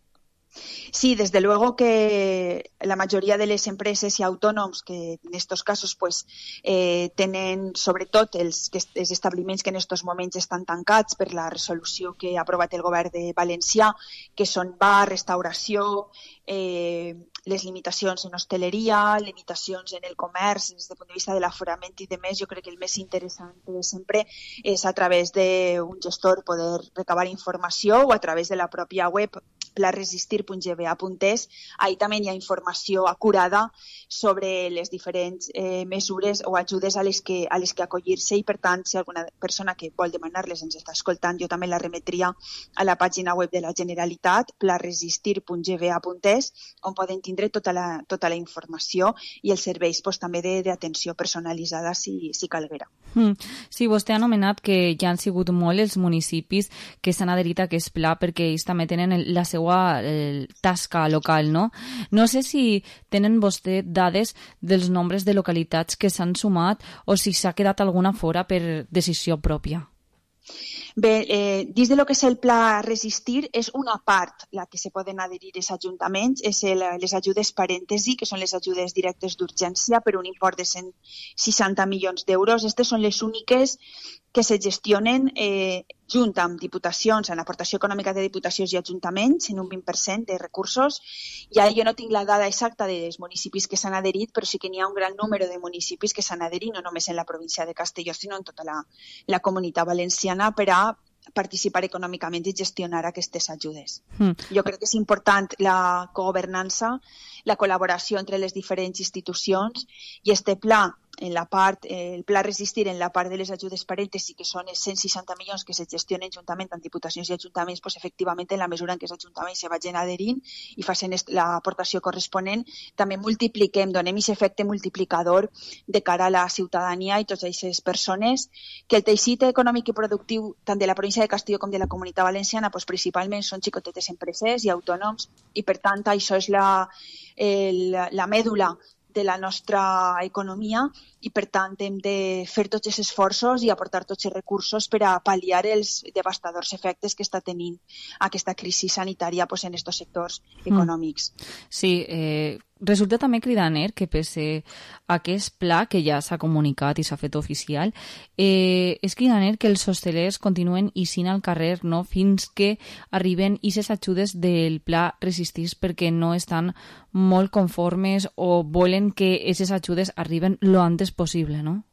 Sí, desde luego que la mayoría de las empresas y autónomos que en estos casos pues eh, tenen sobretot els, els establiments que en estos moments estan tancats per la resolució que ha aprovat el govern de València, que són bar, restauració, eh, les limitacions en hosteleria, limitacions en el comerç, des del punt de vista de l'aforament i de més, jo crec que el més interessant sempre és a través d'un gestor poder recabar informació o a través de la pròpia web pla resistir punt g b a punt es. Ahí també hi ha informació acurada sobre les diferents eh, mesures o ajudes a les que, a les que acollir-se i, per tant, si alguna persona que vol demanar-les ens està escoltant, jo també la remetria a la pàgina web de la Generalitat, pla resistir punt g b a punt es, on poden tindre tota la, tota la informació i els serveis pues, també d'atenció personalitzada si, si calguera. Mm. Sí, vostè ha anomenat que ja han sigut molt els municipis que s'han adherit a aquest pla perquè ells també tenen la seva seva eh, tasca local, no? No sé si tenen vostè dades dels nombres de localitats que s'han sumat o si s'ha quedat alguna fora per decisió pròpia. Bé, eh, dins de lo que és el pla Resistir, és una part la que se poden adherir els ajuntaments, és el, les ajudes parèntesi, que són les ajudes directes d'urgència per un import de cent seixanta milions d'euros. Aquestes són les úniques que se gestionen eh, junt amb diputacions, en aportació econòmica de diputacions i ajuntaments, en un vint per cent de recursos. I ara jo no tinc la dada exacta dels municipis que s'han adherit, però sí que n'hi ha un gran número de municipis que s'han adherit, no només en la província de Castelló, sinó en tota la, la comunitat valenciana, per a participar econòmicament i gestionar aquestes ajudes. Mm. Jo crec que és important la cogovernança, la col·laboració entre les diferents institucions i este pla, en la part, el pla Resistir en la part de les ajudes parèntesi, que són els cent seixanta milions que se gestionen juntament amb diputacions i ajuntaments, doncs efectivament en la mesura en què els ajuntaments se vagin adherint i facin l'aportació corresponent, també multipliquem, donem aquest efecte multiplicador de cara a la ciutadania i totes aquestes persones, que el teixit econòmic i productiu tant de la província de Castelló com de la Comunitat Valenciana doncs principalment són xicotetes empreses i autònoms i per tant això és la, el, la mèdula de la nostra economia i per tant hem de fer tots els esforços i aportar tots els recursos per a pal·liar els devastadors efectes que està tenint aquesta crisi sanitària pues, en aquests sectors econòmics. Sí, eh, resulta també cridaner que pese a aquest pla que ja s'ha comunicat i s'ha fet oficial, eh, és cridaner que els hostelers continuen ixint al carrer no, fins que arriben aquestes ajudes del pla Resistir perquè no estan molt conformes o volen que aquestes ajudes arriben lo antes possible, no?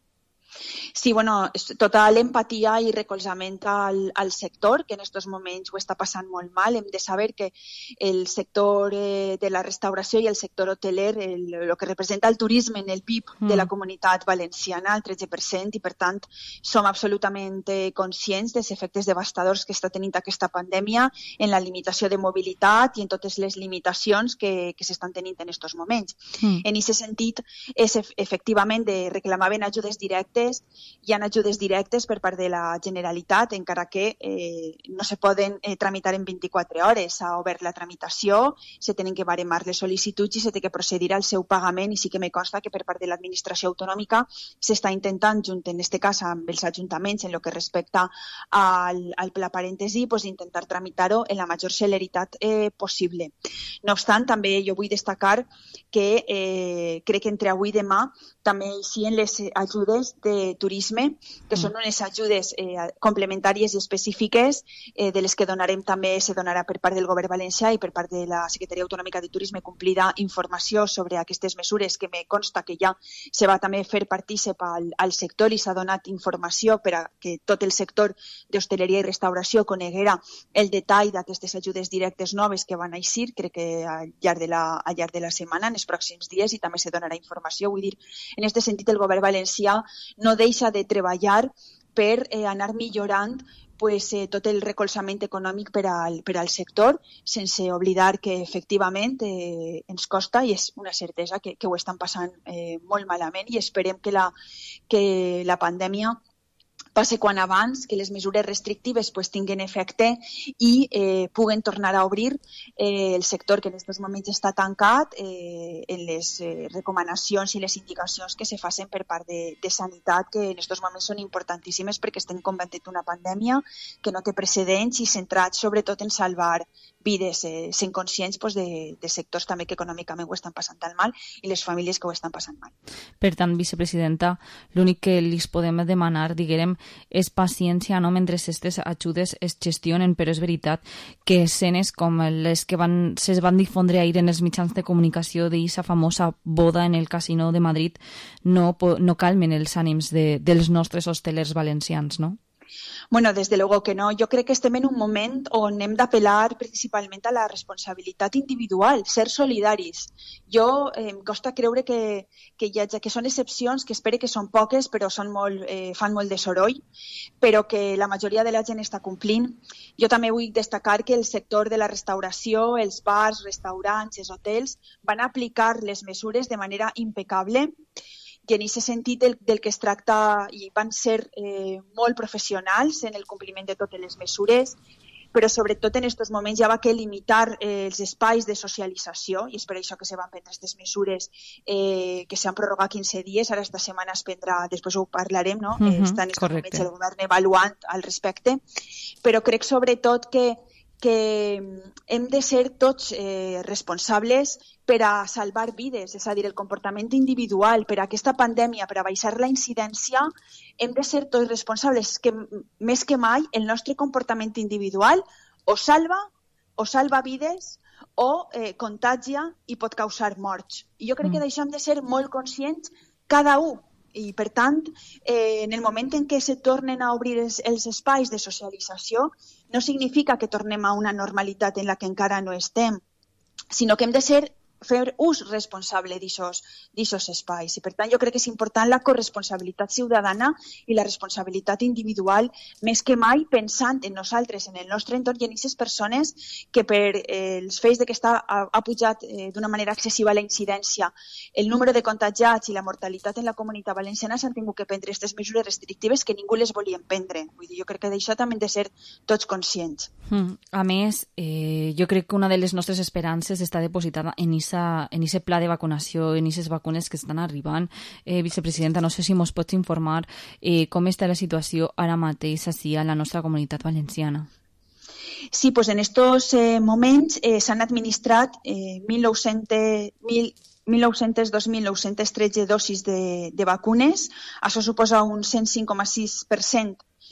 Sí, bueno, tota l'empatia i recolzament al, al sector, que en aquests moments ho està passant molt mal. Hem de saber que el sector eh, de la restauració i el sector hoteler, el, el que representa el turisme en el P I B mm. de la comunitat valenciana, el tretze per cent, i per tant som absolutament eh, conscients dels efectes devastadors que està tenint aquesta pandèmia en la limitació de mobilitat i en totes les limitacions que, que s'estan tenint en aquests moments. Mm. En aquest sentit, és efectivament de reclamaven ajudes directes. Hi ha ajudes directes per part de la Generalitat, encara que eh, no se poden eh, tramitar en vint-i-quatre hores. S'ha obert la tramitació, se tenen que baremar les sol·licituds i se té que procedir al seu pagament i sí que me consta que per part de l'administració autonòmica s'està intentant, junt en aquest cas amb els ajuntaments, en el que respecta al, al pla parèntesi, pues, intentar tramitar-ho en la major celeritat eh, possible. No obstant, també jo vull destacar que eh, crec que entre avui i demà també hi ha les ajudes de turisme, que són unes ajudes eh, complementàries i específiques eh, de les que donarem també, se donarà per part del Govern Valencià i per part de la Secretaria Autonòmica de Turisme complida informació sobre aquestes mesures que me consta que ja se va també fer partícip al, al sector i s'ha donat informació per a que tot el sector d'hostaleria i restauració coneguera el detall d'aquestes ajudes directes noves que van eixir, crec que al llarg de la, al llarg de la setmana, en els pròxims dies, i també se donarà informació. Vull dir, en aquest sentit, el Govern Valencià no deixa de treballar per eh, anar millorant pues, eh, tot el recolzament econòmic per al, per al sector, sense oblidar que efectivament eh, ens costa i és una certesa que, que ho estan passant eh, molt malament i esperem que la, que la pandèmia passe quan abans, que les mesures restrictives pues, tinguin efecte i eh, puguen tornar a obrir eh, el sector que en aquests moments està tancat eh, en les eh, recomanacions i les indicacions que se facin per part de, de sanitat, que en aquests moments són importantíssimes perquè estem combatent una pandèmia que no té precedents i centrats sobretot en salvar vides, eh, sent conscients pues, de, de sectors també que econòmicament ho estan passant tan mal i les famílies que ho estan passant mal. Per tant, vicepresidenta, l'únic que li podem demanar, diguem, és paciència, no?, mentre aquestes ajudes es gestionen, però és veritat que escenes com les que van, se van difondre ahir en els mitjans de comunicació d'aquesta famosa boda en el Casino de Madrid no, no calmen els ànims de, dels nostres hostelers valencians, no? Bueno, desde luego que no. Yo creo que estem en un moment on hem d'apel·lar principalment a la responsabilitat individual, ser solidaris. Jo eh, em costa creure que, que, hi ha, que són excepcions, que espero que són poques, però són molt, eh, fan molt de soroll, però que la majoria de la gent està complint. Jo també vull destacar que el sector de la restauració, els bars, restaurants, els hotels, van aplicar les mesures de manera impecable, i en aquest sentit del, del que es tracta i van ser eh, molt professionals en el compliment de totes les mesures. però sobretot en aquests moments ja va que limitar eh, els espais de socialització, i és per això que se van prendre aquestes mesures eh, que s'han prorrogat quinze dies, ara esta setmana es prendrà, després ho parlarem, no? Uh-huh, eh, està en aquests correcte. moments el govern avaluant al respecte, però crec sobretot que que hem de ser tots eh, responsables per a salvar vides, és a dir, el comportament individual, per a aquesta pandèmia, per a baixar la incidència, hem de ser tots responsables, que més que mai el nostre comportament individual o salva, o salva vides, o eh, contagia i pot causar morts. I jo crec que d'això hem de ser molt conscients cada un. I, per tant, eh, en el moment en què se tornen a obrir els, els espais de socialització, no significa que tornem a una normalitat en la que encara no estem, sinó que hem de ser fer ús responsable d'aquests espais. I, per tant, jo crec que és important la corresponsabilitat ciutadana i la responsabilitat individual, més que mai pensant en nosaltres, en el nostre entorn i en aquestes persones que per eh, els fets de que està, ha, ha pujat eh, d'una manera excessiva la incidència, el número de contagiats i la mortalitat en la comunitat valenciana s'han tingut que prendre aquestes mesures restrictives que ningú les volien prendre. Vull dir, jo crec que d'això també hem de ser tots conscients. Mm. A més, eh, jo crec que una de les nostres esperances està depositada en en aquest pla de vacunació, en aquestes vacunes que estan arribant. Eh, vicepresidenta, no sé si ens pots informar eh, com està la situació ara mateix així a la nostra comunitat valenciana. Sí, pues en estos eh, moments eh, s'han administrat eh, mil nou-cents dos mil nou-cents tretze dosis de, de vacunes. Això suposa un cent cinc coma sis per cent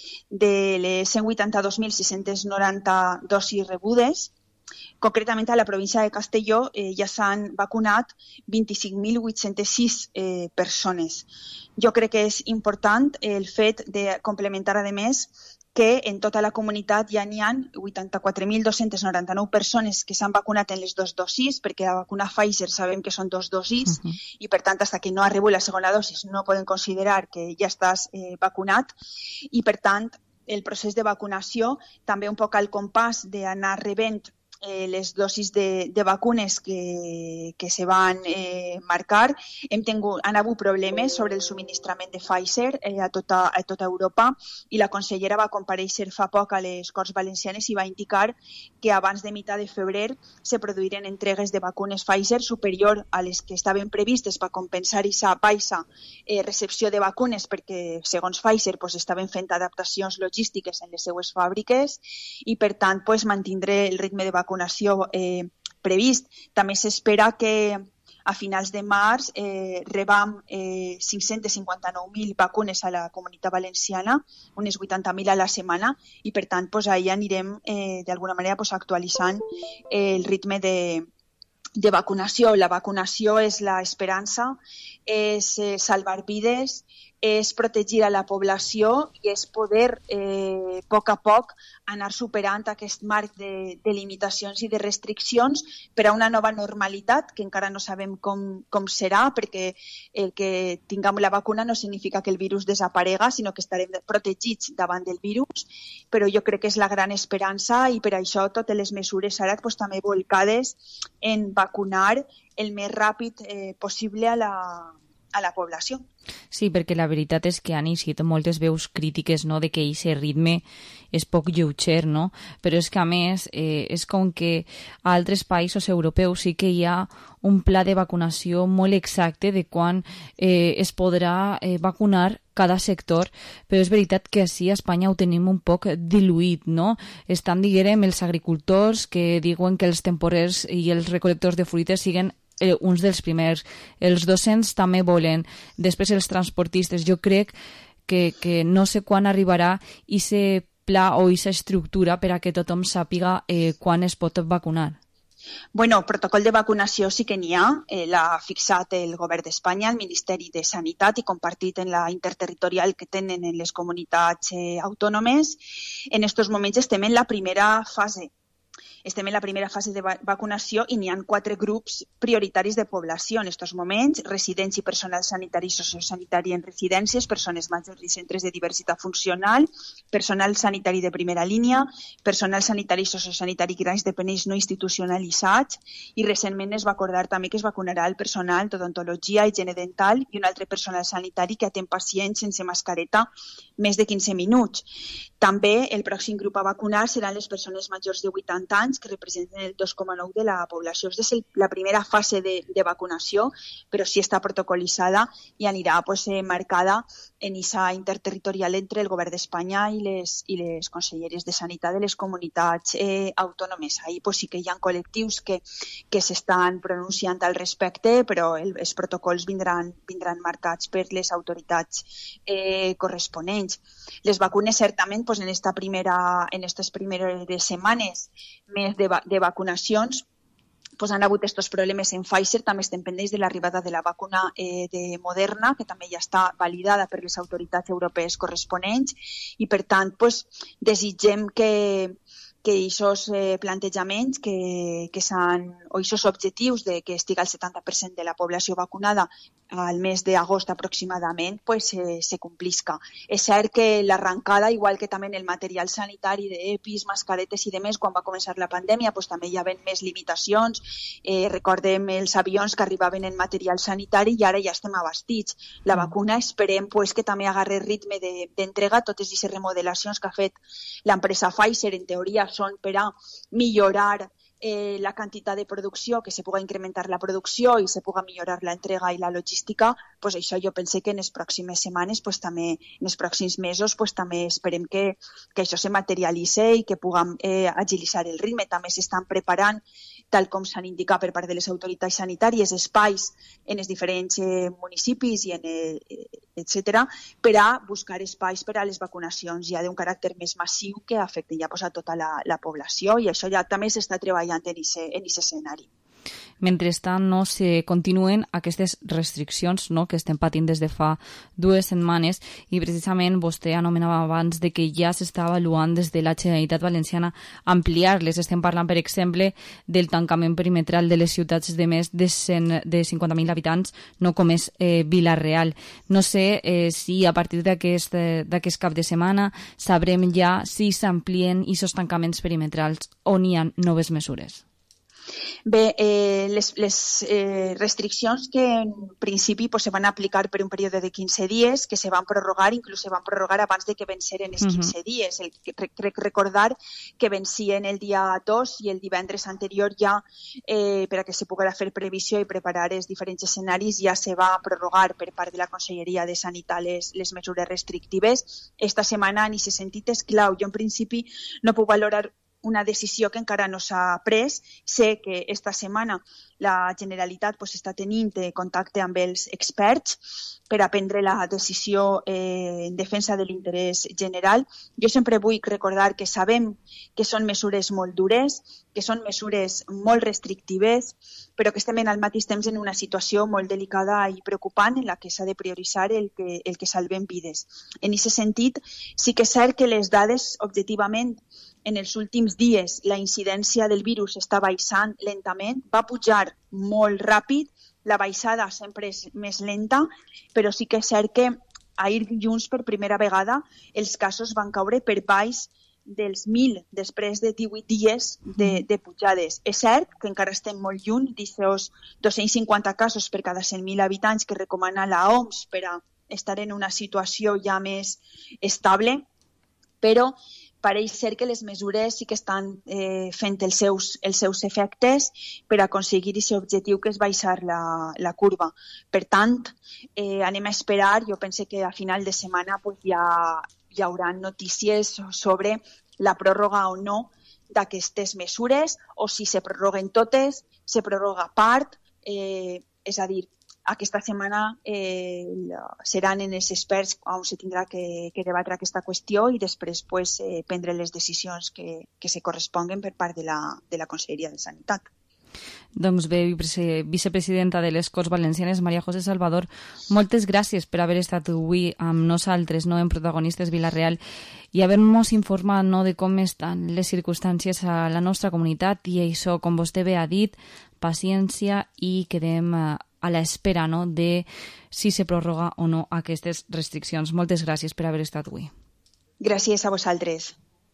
de les cent vuitanta-dos mil sis-cents noranta dosis rebudes. Concretament, a la província de Castelló eh, ja s'han vacunat vint-i-cinc mil vuit-cents sis eh, persones. Jo crec que és important el fet de complementar, a més, que en tota la comunitat ja n'hi ha vuitanta-quatre mil dos-cents noranta-nou persones que s'han vacunat en les dues dosis, perquè la vacuna Pfizer sabem que són dos dosis, uh-huh. i per tant, fins que no arribi la segona dosis no poden considerar que ja estàs eh, vacunat, i per tant, el procés de vacunació també un poc al compàs d'anar rebent Eh, les dosis de, de vacunes que, que se van eh, marcar. Hem tingut, han hagut problemes sobre el subministrament de Pfizer eh, a, tota, a tota Europa, i la consellera va comparèixer fa poc a les Corts Valencianes i va indicar que abans de mitjà de febrer se produiren entregues de vacunes Pfizer superior a les que estaven previstes per compensar aquesta baixa eh, recepció de vacunes, perquè segons Pfizer pues, estaven fent adaptacions logístiques en les seues fàbriques, i per tant pues, mantindré el ritme de vacunació vacunació eh, previst. També s'espera que a finals de març eh, rebam eh, cinc-cents cinquanta-nou mil vacunes a la comunitat valenciana, unes vuitanta mil a la setmana, i per tant pues, ahir anirem eh, d'alguna manera pues, actualitzant eh, el ritme de, de vacunació. La vacunació és l'esperança, és eh, salvar vides, és protegir a la població i és poder, eh, a poc a poc, anar superant aquest marc de, de limitacions i de restriccions per a una nova normalitat, que encara no sabem com, com serà, perquè el que tinguem la vacuna no significa que el virus desaparega, sinó que estarem protegits davant del virus, però jo crec que és la gran esperança, i per això totes les mesures ara pues, també volcades en vacunar el més ràpid eh, possible a la a la població. Sí, perquè la veritat és que han eixit moltes veus crítiques, no?, de que aquest ritme és poc lleuger, no? Però és que, a més, eh, és com que a altres països europeus sí que hi ha un pla de vacunació molt exacte de quan eh, es podrà eh, vacunar cada sector, però és veritat que així a Espanya ho tenim un poc diluït, no? Estan, diguem, els agricultors que diuen que els temporers i els recol·lectors de fruites siguen Eh, uns dels primers, els docents també volen, després els transportistes. Jo crec que, que no sé quan arribarà aquest pla o aquesta estructura per a que tothom sàpiga eh, quan es pot vacunar. Bueno, protocol de vacunació sí que n'hi ha, eh, l'ha fixat el Govern d'Espanya, el Ministeri de Sanitat, i compartit en la interterritorial que tenen en les comunitats eh, autònomes. En aquests moments estem en la primera fase. estem en la primera fase de va vacunació i n'hi ha quatre grups prioritaris de població en aquests moments: residents i personal sanitari i sociosanitari en residències, persones majors i centres de diversitat funcional, personal sanitari de primera línia, personal sanitari i sociosanitari i grans dependents no institucionalitzats, i recentment es va acordar també que es vacunarà el personal d'odontologia, higiene dental i un altre personal sanitari que atén pacients sense mascareta més de quinze minuts. També el pròxim grup a vacunar seran les persones majors de vuitanta anys, que representen el dos coma nou de la població. És la primera fase de, de vacunació, però sí està protocolitzada i anirà pues, eh, marcada en aquesta interterritorial entre el govern d'Espanya i les, i les conselleres de Sanitat de les comunitats eh, autònomes. Ahí pues, sí que hi ha col·lectius que, que s'estan pronunciant al respecte, però el, els protocols vindran, vindran marcats per les autoritats eh, corresponents. Les vacunes, certament, pues, en esta primera, en estas primeres setmanes més de, va de vacunacions, pues han hagut estos problemes en Pfizer. També estem pendents de l'arribada de la vacuna eh, de Moderna, que també ja està validada per les autoritats europees corresponents, i per tant pues, desitgem que que aquests eh, plantejaments que, que s'han, o aquests objectius de que estigui el setanta per cent de la població vacunada al mes d'agost aproximadament, pues, eh, se complisca. És cert que l'arrencada, igual que també en el material sanitari d'EPIs, mascaretes i demés, quan va començar la pandèmia, pues, també hi havia més limitacions. Eh, recordem els avions que arribaven en material sanitari i ara ja estem abastits. La vacuna esperem pues, que també agarre ritme d'entrega. De, totes aquestes remodelacions que ha fet l'empresa Pfizer, en teoria, són per a millorar eh, la quantitat de producció, que se puga incrementar la producció i se puga millorar la entrega i la logística. Pues això jo pense que en les pròximes setmanes, pues, també, en els pròxims mesos, pues, també esperem que, que això se materialitzi i que puguem eh, agilitzar el ritme. També s'estan preparant, tal com s'han indicat per part de les autoritats sanitàries, espais en els diferents eh, municipis i en el, etcètera, per a buscar espais per a les vacunacions ja d'un caràcter més massiu que afecten ja pues, a tota la, la població, i això ja també s'està treballant en aquest escenari. Mentrestant, no, se continuen aquestes restriccions, no, que estem patint des de fa dues setmanes, i precisament vostè anomenava abans de que ja s'està avaluant des de la Generalitat Valenciana ampliar-les. Estem parlant, per exemple, del tancament perimetral de les ciutats de més de, de cinquanta mil habitants, no com és eh, Vila-real. No sé eh, si a partir d'aquest d'aquest cap de setmana sabrem ja si s'amplien aquests tancaments perimetrals o n'hi ha noves mesures. Bé, eh, les, les eh, restriccions que en principi pues, se van aplicar per un període de quinze dies, que se van prorrogar, inclús se van prorrogar abans de que venceren els quinze dies. El, crec recordar que vencien el dia dos i el divendres anterior ja, eh, per a que se poguera fer previsió i preparar els diferents escenaris, ja se va prorrogar per part de la Conselleria de Sanitat les, les mesures restrictives. Esta setmana, en aquest sentit, és clau. Jo, en principi, no puc valorar una decisió que encara no s'ha pres. Sé que esta setmana la Generalitat pues, està tenint contacte amb els experts per a prendre la decisió eh, en defensa de l'interès general. Jo sempre vull recordar que sabem que són mesures molt dures, que són mesures molt restrictives, però que estem al mateix temps en una situació molt delicada i preocupant en la que s'ha de prioritzar el que, el que salvem vides. En aquest sentit, sí que és cert que les dades, objectivament, en els últims dies la incidència del virus està baixant lentament, va pujar molt ràpid, la baixada sempre és més lenta, però sí que és cert que ahir dilluns per primera vegada els casos van caure per baix dels mil després de divuit dies de, de pujades. És cert que encara estem molt lluny d'aquests dos-cents cinquanta casos per cada cent mil habitants que recomana la O M S per a estar en una situació ja més estable, però pareix ser que les mesures sí que estan eh, fent els seus, els seus efectes per aconseguir aquest objectiu que és baixar la, la curva. Per tant, eh, anem a esperar. Jo penso que a final de setmana pues, ja hi haurà notícies sobre la pròrroga o no d'aquestes mesures, o si se prorroguen totes, se prorroga part, eh, és a dir, aquesta setmana eh, seran en els experts on se tindrà que, que debatre aquesta qüestió i després pues, eh, prendre les decisions que, que se corresponguen per part de la, de la Conselleria de Sanitat. Doncs bé, vicepresidenta de les Corts Valencianes, Maria José Salvador, moltes gràcies per haver estat avui amb nosaltres, no, en Protagonistes Vila-real, i haver-nos informat, no, de com estan les circumstàncies a la nostra comunitat, i això, com vostè bé ha dit, paciència, i quedem a l'espera, no, de si se prorroga o no aquestes restriccions. Moltes gràcies per haver estat avui. Gràcies a vosaltres.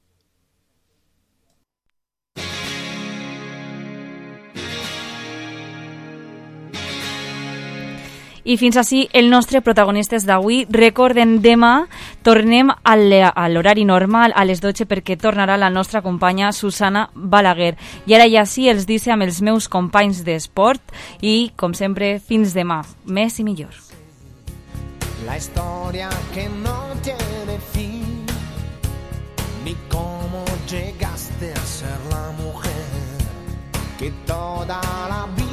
I fins així el nostre Protagonistes d'avui. Recorden, demà tornem a l'horari normal a les dotze perquè tornarà la nostra companya Susana Balaguer. I ara ja sí els dice amb els meus companys d'esport i, com sempre, fins demà. Més i millor. La historia que no tiene fin, ni cómo llegaste a ser la mujer que toda la vida